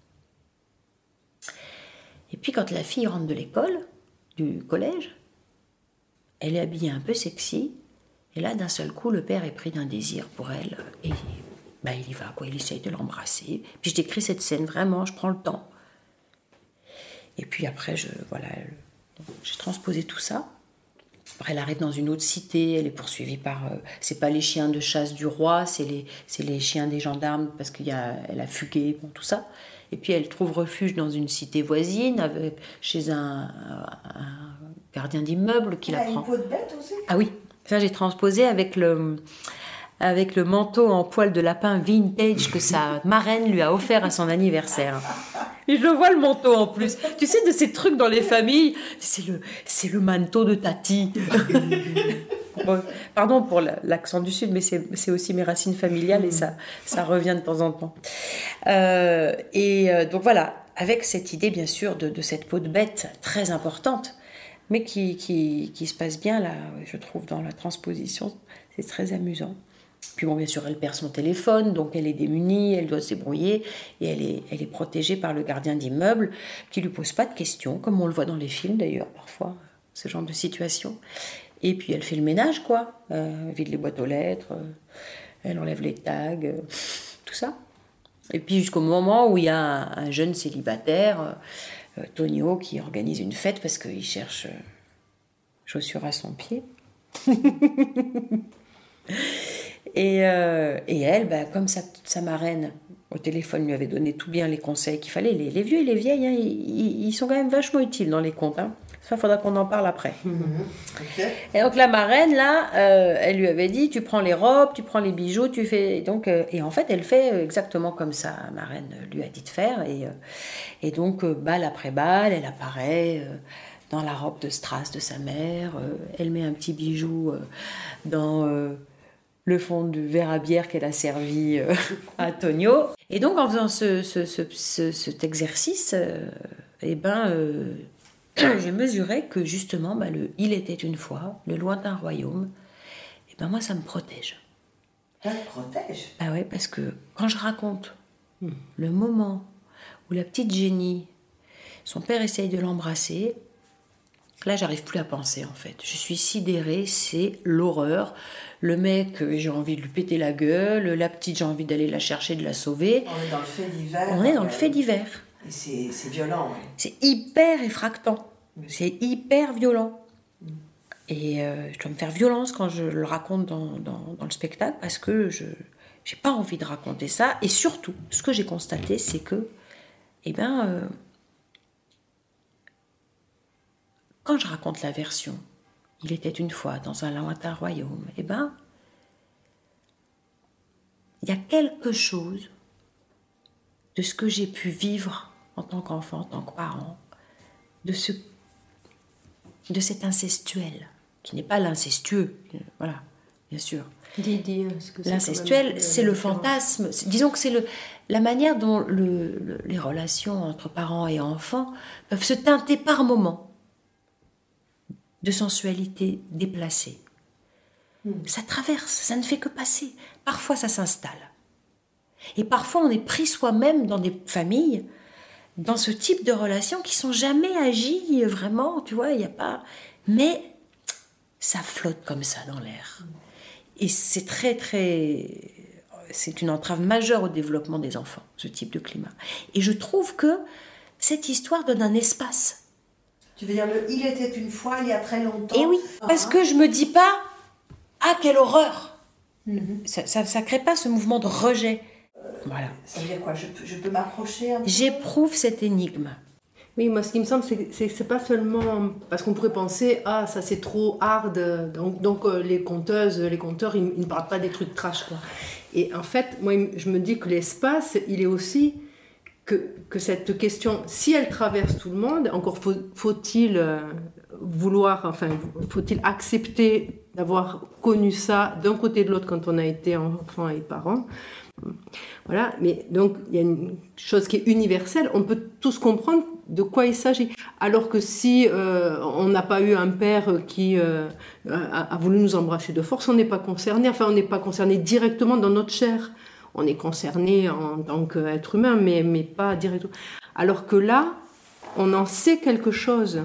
Et puis quand la fille rentre de l'école, du collège, elle est habillée un peu sexy, et là d'un seul coup le père est pris d'un désir pour elle, et bah, il y va, quoi, il essaye de l'embrasser. Puis je décris cette scène vraiment, je prends le temps. Et puis après, je, voilà, j'ai transposé tout ça. Après, elle arrive dans une autre cité, elle est poursuivie par... Euh, c'est pas les chiens de chasse du roi, c'est les, c'est les chiens des gendarmes, parce qu'elle a, a fugué, bon, tout ça. Et puis elle trouve refuge dans une cité voisine, avec, chez un, un gardien d'immeuble qui la prend. Une peau de bête aussi. Ah oui, ça j'ai transposé avec le, avec le manteau en poil de lapin vintage que sa marraine lui a offert à son anniversaire. Et je vois le manteau en plus. Tu sais, de ces trucs dans les familles, c'est le, c'est le manteau de Tati. Bon, pardon pour l'accent du Sud, mais c'est, c'est aussi mes racines familiales et ça, ça revient de temps en temps. Euh, et euh, donc voilà, avec cette idée bien sûr de, de cette peau de bête très importante, mais qui, qui, qui se passe bien là, je trouve, dans la transposition, c'est très amusant. Puis bon, bien sûr, elle perd son téléphone, donc elle est démunie, elle doit se débrouiller, et elle est, elle est protégée par le gardien d'immeuble, qui lui pose pas de questions, comme on le voit dans les films d'ailleurs, parfois, ce genre de situation. Et puis elle fait le ménage, quoi, euh, vide les boîtes aux lettres, euh, elle enlève les tags, euh, tout ça. Et puis jusqu'au moment où il y a un, un jeune célibataire, euh, Tonio, qui organise une fête parce qu'il cherche euh, chaussures à son pied. Et, euh, et elle, bah, comme sa, sa marraine au téléphone lui avait donné tout bien les conseils qu'il fallait, les, les vieux et les vieilles, hein, ils, ils sont quand même vachement utiles dans les contes. Hein. Ça, il faudra qu'on en parle après. Mmh. Okay. Et donc la marraine, là, euh, elle lui avait dit, tu prends les robes, tu prends les bijoux, tu fais... Donc, euh, et en fait, elle fait exactement comme sa marraine lui a dit de faire. Et, euh, et donc, euh, balle après balle, elle apparaît... Euh, dans la robe de strass de sa mère, euh, elle met un petit bijou euh, dans... Euh, le fond du verre à bière qu'elle a servi euh, à Tonio. Et donc, en faisant ce, ce, ce, ce, cet exercice, euh, eh ben, euh, j'ai mesuré que justement, bah, le « il était une fois », le lointain royaume, eh ben, moi, ça me protège. Ça te protège ? Ah ouais, parce que quand je raconte hmm. le moment où la petite Jenny, son père essaye de l'embrasser, là, j'arrive plus à penser, en fait. Je suis sidérée, c'est l'horreur. Le mec, j'ai envie de lui péter la gueule. La petite, j'ai envie d'aller la chercher, de la sauver. On est dans le fait divers. On est dans le fait divers. Et c'est, c'est violent. Ouais. C'est hyper effractant. Oui. C'est hyper violent. Mm. Et euh, je dois me faire violence quand je le raconte dans, dans, dans le spectacle parce que je n'ai pas envie de raconter ça. Et surtout, ce que j'ai constaté, c'est que, eh ben... Euh, quand je raconte la version, il était une fois dans un lointain royaume, eh ben, il y a quelque chose de ce que j'ai pu vivre en tant qu'enfant, en tant que parent, de, ce, de cet incestuel, qui n'est pas l'incestueux, voilà, bien sûr. Dis, dis, c'est l'incestuel, c'est le fantasme, c'est, disons que c'est le, la manière dont le, le, les relations entre parents et enfants peuvent se teinter par moments de sensualité déplacée. Mmh. Ça traverse, ça ne fait que passer. Parfois, ça s'installe. Et parfois, on est pris soi-même dans des familles, dans ce type de relations qui sont jamais agies vraiment, tu vois, il n'y a pas... Mais ça flotte comme ça dans l'air. Mmh. Et c'est très, très... C'est une entrave majeure au développement des enfants, ce type de climat. Et je trouve que cette histoire donne un espace. Tu veux dire, le « il était une fois, il y a très longtemps ». Et oui, ah. parce que je me dis pas « ah, quelle horreur mm-hmm. !» Ça ça ne crée pas ce mouvement de rejet. Euh, voilà. Ça veut dire quoi ? Je peux, je peux m'approcher un peu ? J'éprouve cette énigme. Oui, moi, ce qui me semble, c'est que c'est, c'est pas seulement... Parce qu'on pourrait penser « ah, ça c'est trop hard », donc, donc euh, les conteuses, les conteurs, ils, ils ne parlent pas des trucs trash, quoi. Et en fait, moi, je me dis que l'espace, il est aussi... Que, que cette question, si elle traverse tout le monde, encore faut, faut-il euh, vouloir, enfin, faut-il accepter d'avoir connu ça d'un côté et de l'autre quand on a été enfant et parent. Voilà, mais donc il y a une chose qui est universelle, on peut tous comprendre de quoi il s'agit. Alors que si euh, on n'a pas eu un père qui euh, a, a voulu nous embrasser de force, on n'est pas concerné, enfin on n'est pas concerné directement dans notre chair on est concerné en tant qu'être humain, mais, mais pas directement. Alors que là, on en sait quelque chose.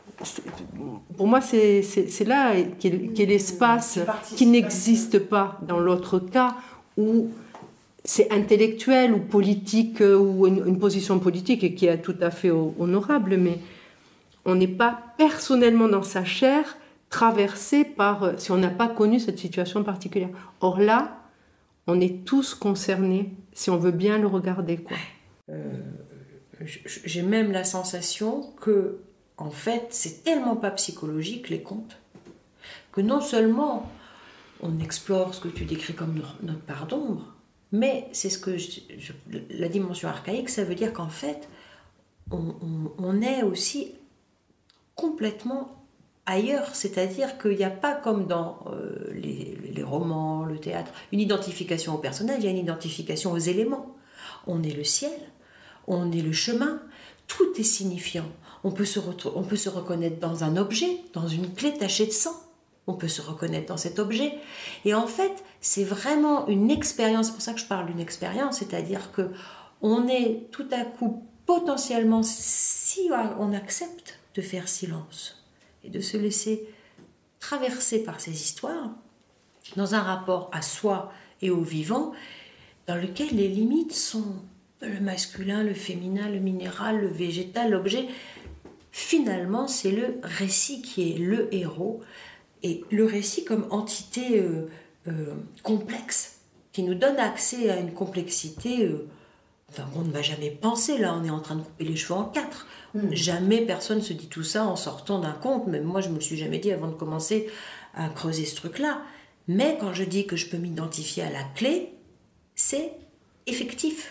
Pour moi, c'est, c'est, c'est là qu'est, qu'est l'espace qui n'existe pas dans l'autre cas où c'est intellectuel ou politique ou une, une position politique et qui est tout à fait honorable, mais on n'est pas personnellement dans sa chair traversé par, si on n'a pas connu cette situation particulière. Or là, on est tous concernés si on veut bien le regarder, quoi. Euh, j'ai même la sensation que, en fait, c'est tellement pas psychologique, les contes, que non seulement on explore ce que tu décris comme notre, notre part d'ombre, mais c'est ce que je, je, la dimension archaïque, ça veut dire qu'en fait, on, on, on est aussi complètement ailleurs, c'est-à-dire qu'il n'y a pas comme dans euh, les, les romans, le théâtre, une identification au personnage, il y a une identification aux éléments. On est le ciel, on est le chemin, tout est signifiant. On peut se, retro- on peut se reconnaître dans un objet, dans une clé tachée de sang. On peut se reconnaître dans cet objet. Et en fait, c'est vraiment une expérience, c'est pour ça que je parle d'une expérience, c'est-à-dire qu'on est tout à coup potentiellement, si on accepte de faire silence et de se laisser traverser par ces histoires, dans un rapport à soi et au vivant, dans lequel les limites sont le masculin, le féminin, le minéral, le végétal, l'objet. Finalement, c'est le récit qui est le héros, et le récit comme entité euh, euh, complexe, qui nous donne accès à une complexité euh, enfin, on ne va jamais penser. Là, on est en train de couper les cheveux en quatre. Mmh. Jamais personne se dit tout ça en sortant d'un conte. Même moi, je ne me le suis jamais dit avant de commencer à creuser ce truc-là. Mais quand je dis que je peux m'identifier à la clé, c'est effectif.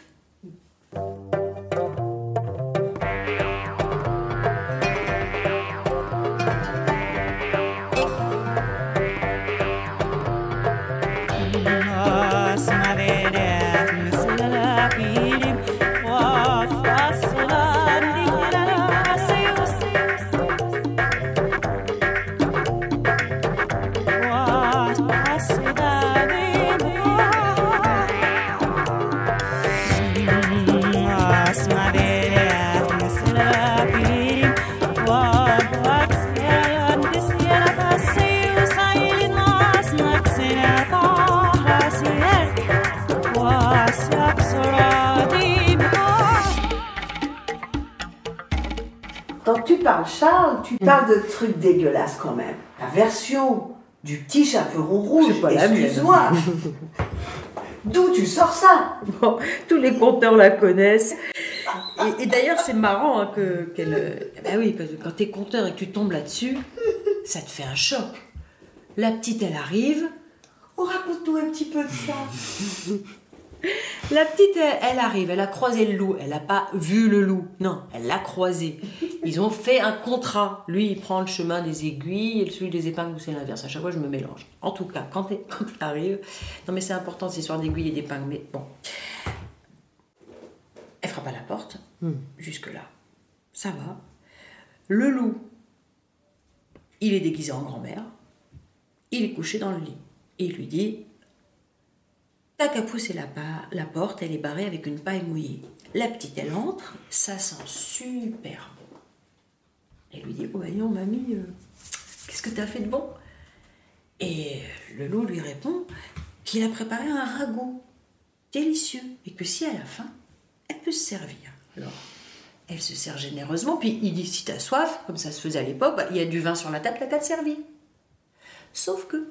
Quand tu parles, Charles, tu parles de trucs dégueulasses quand même. La version du petit chaperon rouge, excuse-moi. D'où tu sors ça? Bon, tous les conteurs la connaissent. Et, et d'ailleurs, c'est marrant hein, que, qu'elle... Ben oui, parce que quand t'es conteur et que tu tombes là-dessus, ça te fait un choc. La petite, elle arrive. Oh, raconte-nous un petit peu de ça. La petite, elle, elle arrive, elle a croisé le loup. Elle n'a pas vu le loup. Non, elle l'a croisé. Ils ont fait un contrat. Lui, il prend le chemin des aiguilles et celui des épingles, c'est l'inverse. À chaque fois, je me mélange. En tout cas, quand elle, quand elle arrive... Non, mais c'est important, cette histoire d'aiguilles et d'épingles. Mais bon... Elle frappe à la porte. Mmh. Jusque-là, ça va. Le loup, il est déguisé en grand-mère. Il est couché dans le lit. Et il lui dit... T'as qu'à pousser la, la porte, elle est barrée avec une paille mouillée. La petite, elle entre, ça sent super bon. Elle lui dit, oh voyons mamie, euh, qu'est-ce que t'as fait de bon? Et le loup lui répond qu'il a préparé un ragoût délicieux et que si à la fin, elle peut se servir. Alors, elle se sert généreusement, puis il dit, si t'as soif, comme ça se faisait à l'époque, bah, il y a du vin sur la table, t'as qu'à te servir. Sauf que,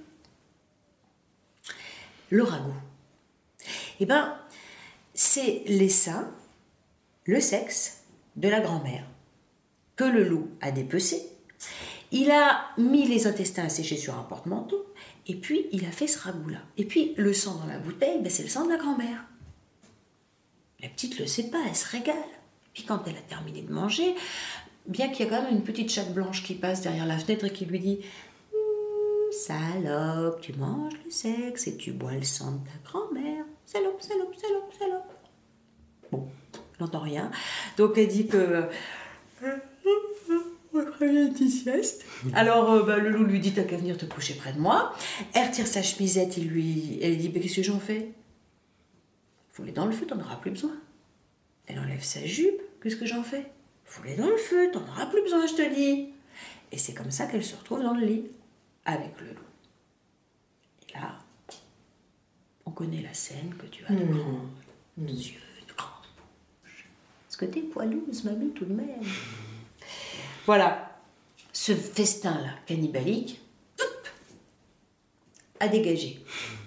le ragoût, eh ben, c'est les seins, le sexe de la grand-mère que le loup a dépecé. Il a mis les intestins à sécher sur un porte-manteau et puis il a fait ce ragoût-là. Et puis le sang dans la bouteille, ben, c'est le sang de la grand-mère. La petite le sait pas, elle se régale. Puis quand elle a terminé de manger, bien qu'il y a quand même une petite chatte blanche qui passe derrière la fenêtre et qui lui dit hm, « Salope, tu manges le sexe et tu bois le sang de ta grand-mère. Salope, salope, salope, salope. » Bon, elle n'entend rien. Donc elle dit que... On va faire une petite sieste. Alors euh, bah, le loup lui dit « T'as qu'à venir te coucher près de moi. » Elle retire sa chemisette, il lui... elle dit bah, « Qu'est-ce que j'en fais ?» Foulez dans le feu, t'en auras plus besoin. Elle enlève sa jupe, qu'est-ce que j'en fais? Foulez dans le feu, t'en auras plus besoin, je te dis. Et c'est comme ça qu'elle se retrouve dans le lit, avec le loup. Et là, on connaît la scène que tu as de Mmh. grands mmh. yeux, de grandes bouches. Parce que t'es poilouse, mamie, tout de même. Voilà. Ce festin-là, cannibalique, hop, à dégager.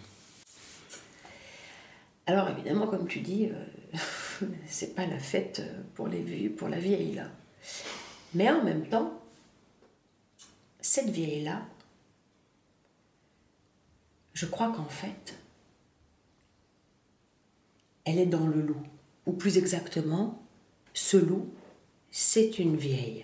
Alors évidemment, comme tu dis, euh, c'est pas la fête pour, les, pour la vieille là. Mais en même temps, cette vieille là, je crois qu'en fait, elle est dans le loup. Ou plus exactement, ce loup, c'est une vieille.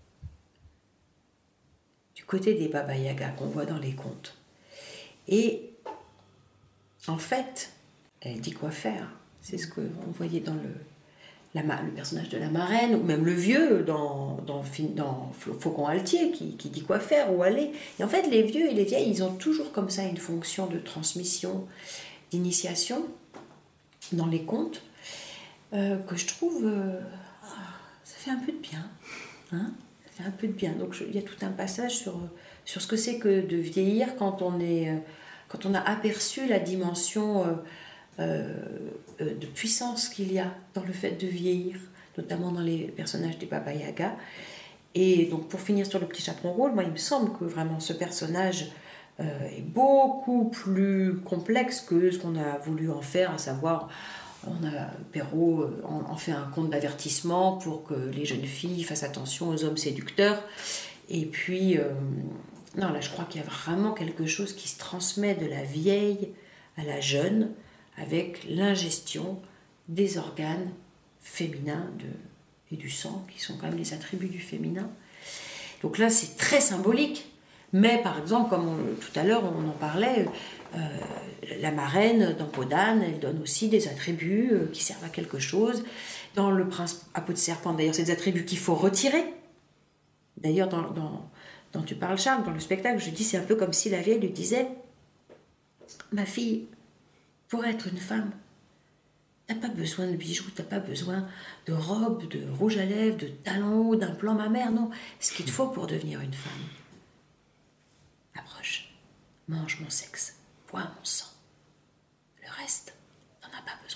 Du côté des Baba Yaga qu'on voit dans les contes. Et en fait, elle dit quoi faire. C'est ce qu'on voyait dans le, la, le personnage de la marraine, ou même le vieux dans, dans, dans Faucon Altier, qui, qui dit quoi faire, où aller. Et en fait, les vieux et les vieilles, ils ont toujours comme ça une fonction de transmission, d'initiation dans les contes, euh, que je trouve... Euh, ça fait un peu de bien. Hein, ça fait un peu de bien. Donc, je, il y a tout un passage sur, sur ce que c'est que de vieillir quand on, est, quand on a aperçu la dimension... Euh, Euh, euh, de puissance qu'il y a dans le fait de vieillir, notamment dans les personnages des Baba Yaga. Et donc pour finir sur le petit chaperon rôle, moi il me semble que vraiment ce personnage euh, est beaucoup plus complexe que ce qu'on a voulu en faire, à savoir on a Perrault en, en fait un conte d'avertissement pour que les jeunes filles fassent attention aux hommes séducteurs. Et puis euh, non, là je crois qu'il y a vraiment quelque chose qui se transmet de la vieille à la jeune, avec l'ingestion des organes féminins de, et du sang, qui sont quand même les attributs du féminin. Donc là, c'est très symbolique. Mais par exemple, comme on, tout à l'heure, on en parlait, euh, la marraine, dans Podane, elle donne aussi des attributs euh, qui servent à quelque chose. Dans Le Prince à peau de serpent, d'ailleurs, c'est des attributs qu'il faut retirer. D'ailleurs, dans, dans, dans Tu parles, Charles, dans le spectacle, je dis, c'est un peu comme si la vieille lui disait « Ma fille, pour être une femme, t'as pas besoin de bijoux, t'as pas besoin de robe, de rouge à lèvres, de talons hauts, d'un plan mammaire, non. Ce qu'il te faut pour devenir une femme. Approche, mange mon sexe, bois mon sang. Le reste, t'en as pas besoin. »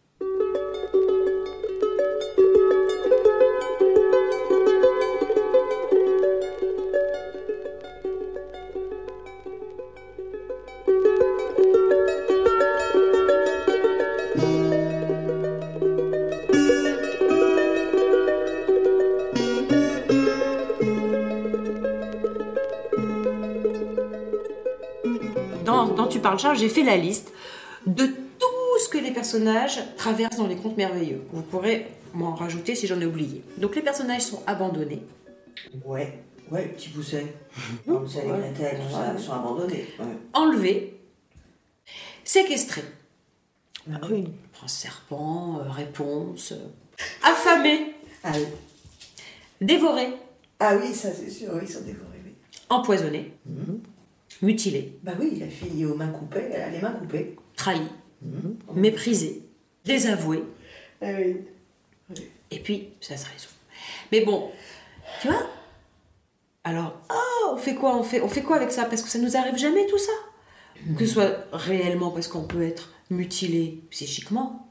Tu parles, Charles, j'ai fait la liste de tout ce que les personnages traversent dans les contes merveilleux. Vous pourrez m'en rajouter si j'en ai oublié. Donc les personnages sont abandonnés. Ouais, ouais, le petit pousset. Comme ça, les Ouais. Gretel, tout ça, ils sont abandonnés. Ouais. Enlevés. Séquestrés. Ah oui. Prince serpent, euh, réponse. Euh, affamés. Ah oui. Dévorés. Ah oui, ça c'est sûr, ils sont dévorés. Oui. Empoisonnés. Mm-hmm. Mutilés. Bah oui, la fille aux mains coupées, elle a les mains coupées. Trahis. Mm-hmm. Méprisés. Désavoués. Ah oui. Et puis, ça se résout. Mais bon, tu vois, alors, oh, on fait quoi on fait, on fait quoi avec ça? Parce que ça nous arrive jamais tout ça. Que ce soit réellement parce qu'on peut être mutilé psychiquement,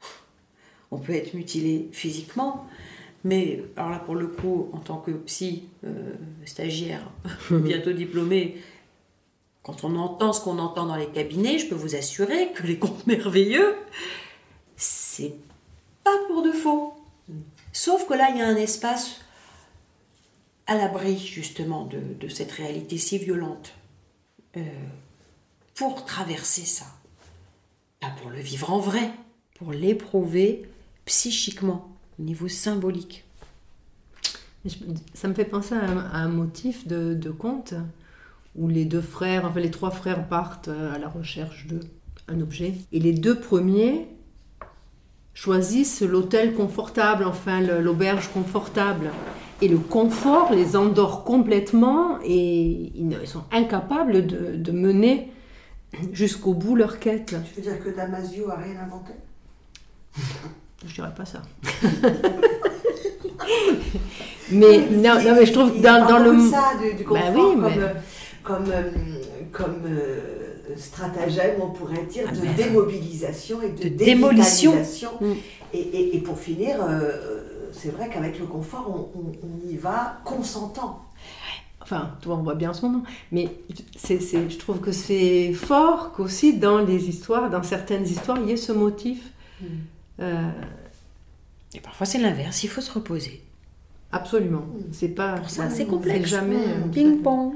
on peut être mutilé physiquement, mais alors là, pour le coup, en tant que psy, euh, stagiaire, bientôt diplômé, quand on entend ce qu'on entend dans les cabinets, je peux vous assurer que les contes merveilleux, c'est pas pour de faux. Sauf que là, il y a un espace à l'abri, justement, de, de cette réalité si violente. Euh, pour traverser ça. Pas pour le vivre en vrai, pour l'éprouver psychiquement, au niveau symbolique. Ça me fait penser à un, à un motif de, de conte où les deux frères, enfin les trois frères partent à la recherche d'un objet. Et les deux premiers choisissent l'hôtel confortable, enfin le, l'auberge confortable. Et le confort les endort complètement et ils sont incapables de, de mener jusqu'au bout leur quête. Tu veux dire que Damasio a rien inventé? Je dirais pas ça. mais non, non, mais je trouve Il dans, dans parle le beaucoup de ça, du, du confort, bah oui, comme, mais... euh, comme, euh, comme euh, stratagème, on pourrait dire, Ah, de mais... démobilisation et de, de démolition. Mm. Et, et, et pour finir, euh, c'est vrai qu'avec le confort, on, on, on y va consentant. Enfin, toi, on voit bien en ce moment. Mais c'est, c'est, je trouve que c'est fort qu'aussi dans les histoires, dans certaines histoires, il y ait ce motif. Mm. Euh... Et parfois, c'est l'inverse. Il faut se reposer. Absolument. C'est pas... Pour ça, c'est, c'est complexe. C'est jamais... Mmh. Ping-pong.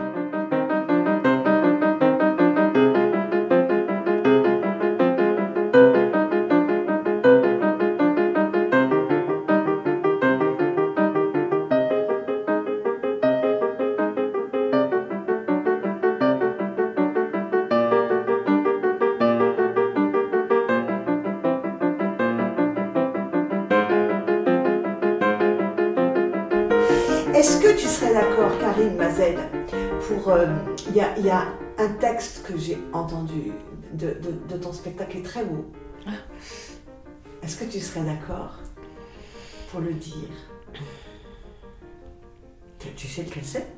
Est-ce que tu serais d'accord, Karine Mazel, pour... Il euh, y, y a un texte que j'ai entendu de, de, de ton spectacle qui est très beau. Ah. Est-ce que tu serais d'accord pour le dire? Tu, tu sais lequel c'est?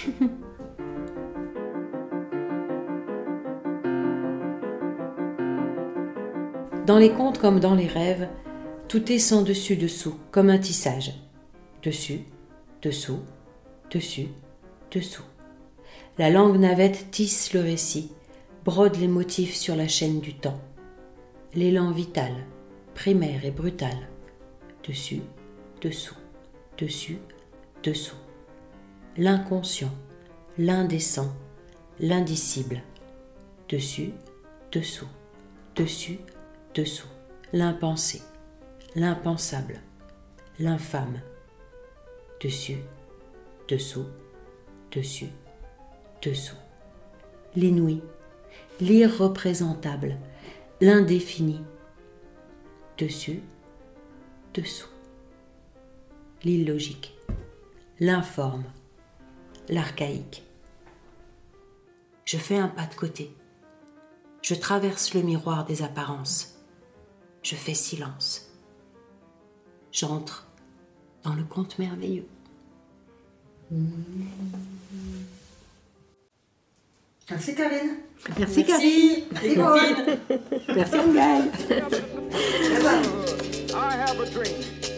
Dans les contes comme dans les rêves, tout est sans dessus-dessous, comme un tissage. Dessus, dessous, dessus, dessous. La langue navette tisse le récit, brode les motifs sur la chaîne du temps. L'élan vital, primaire et brutal. Dessus, dessous, dessus, dessous. L'inconscient, l'indécent, l'indicible. Dessus, dessous, dessus, dessous. L'impensé, l'impensable, l'infâme. Dessus, dessous, dessus, dessous. L'inouï, l'irreprésentable, l'indéfini. Dessus, dessous. L'illogique, l'informe, l'archaïque. Je fais un pas de côté. Je traverse le miroir des apparences. Je fais silence. J'entre dans le conte merveilleux. Merci Karine. Merci Karine. Merci Karine. Merci Angaï. I have a dream.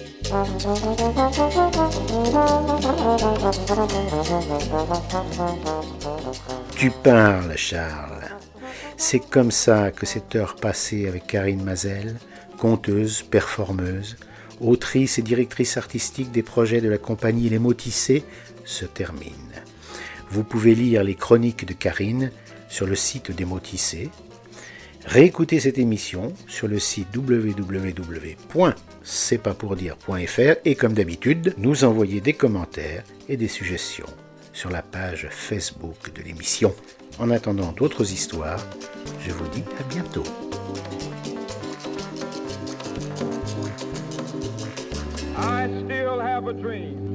Tu parles, Charles. C'est comme ça que cette heure passée avec Karine Mazel, conteuse, performeuse, autrice et directrice artistique des projets de la compagnie Les Mots Tissés, se termine. Vous pouvez lire les chroniques de Karine sur le site des Mots Tissés, réécouter cette émission sur le site w w w point c'est pas pour dire point f r et comme d'habitude, nous envoyer des commentaires et des suggestions sur la page Facebook de l'émission. En attendant d'autres histoires, je vous dis à bientôt. I still have a dream.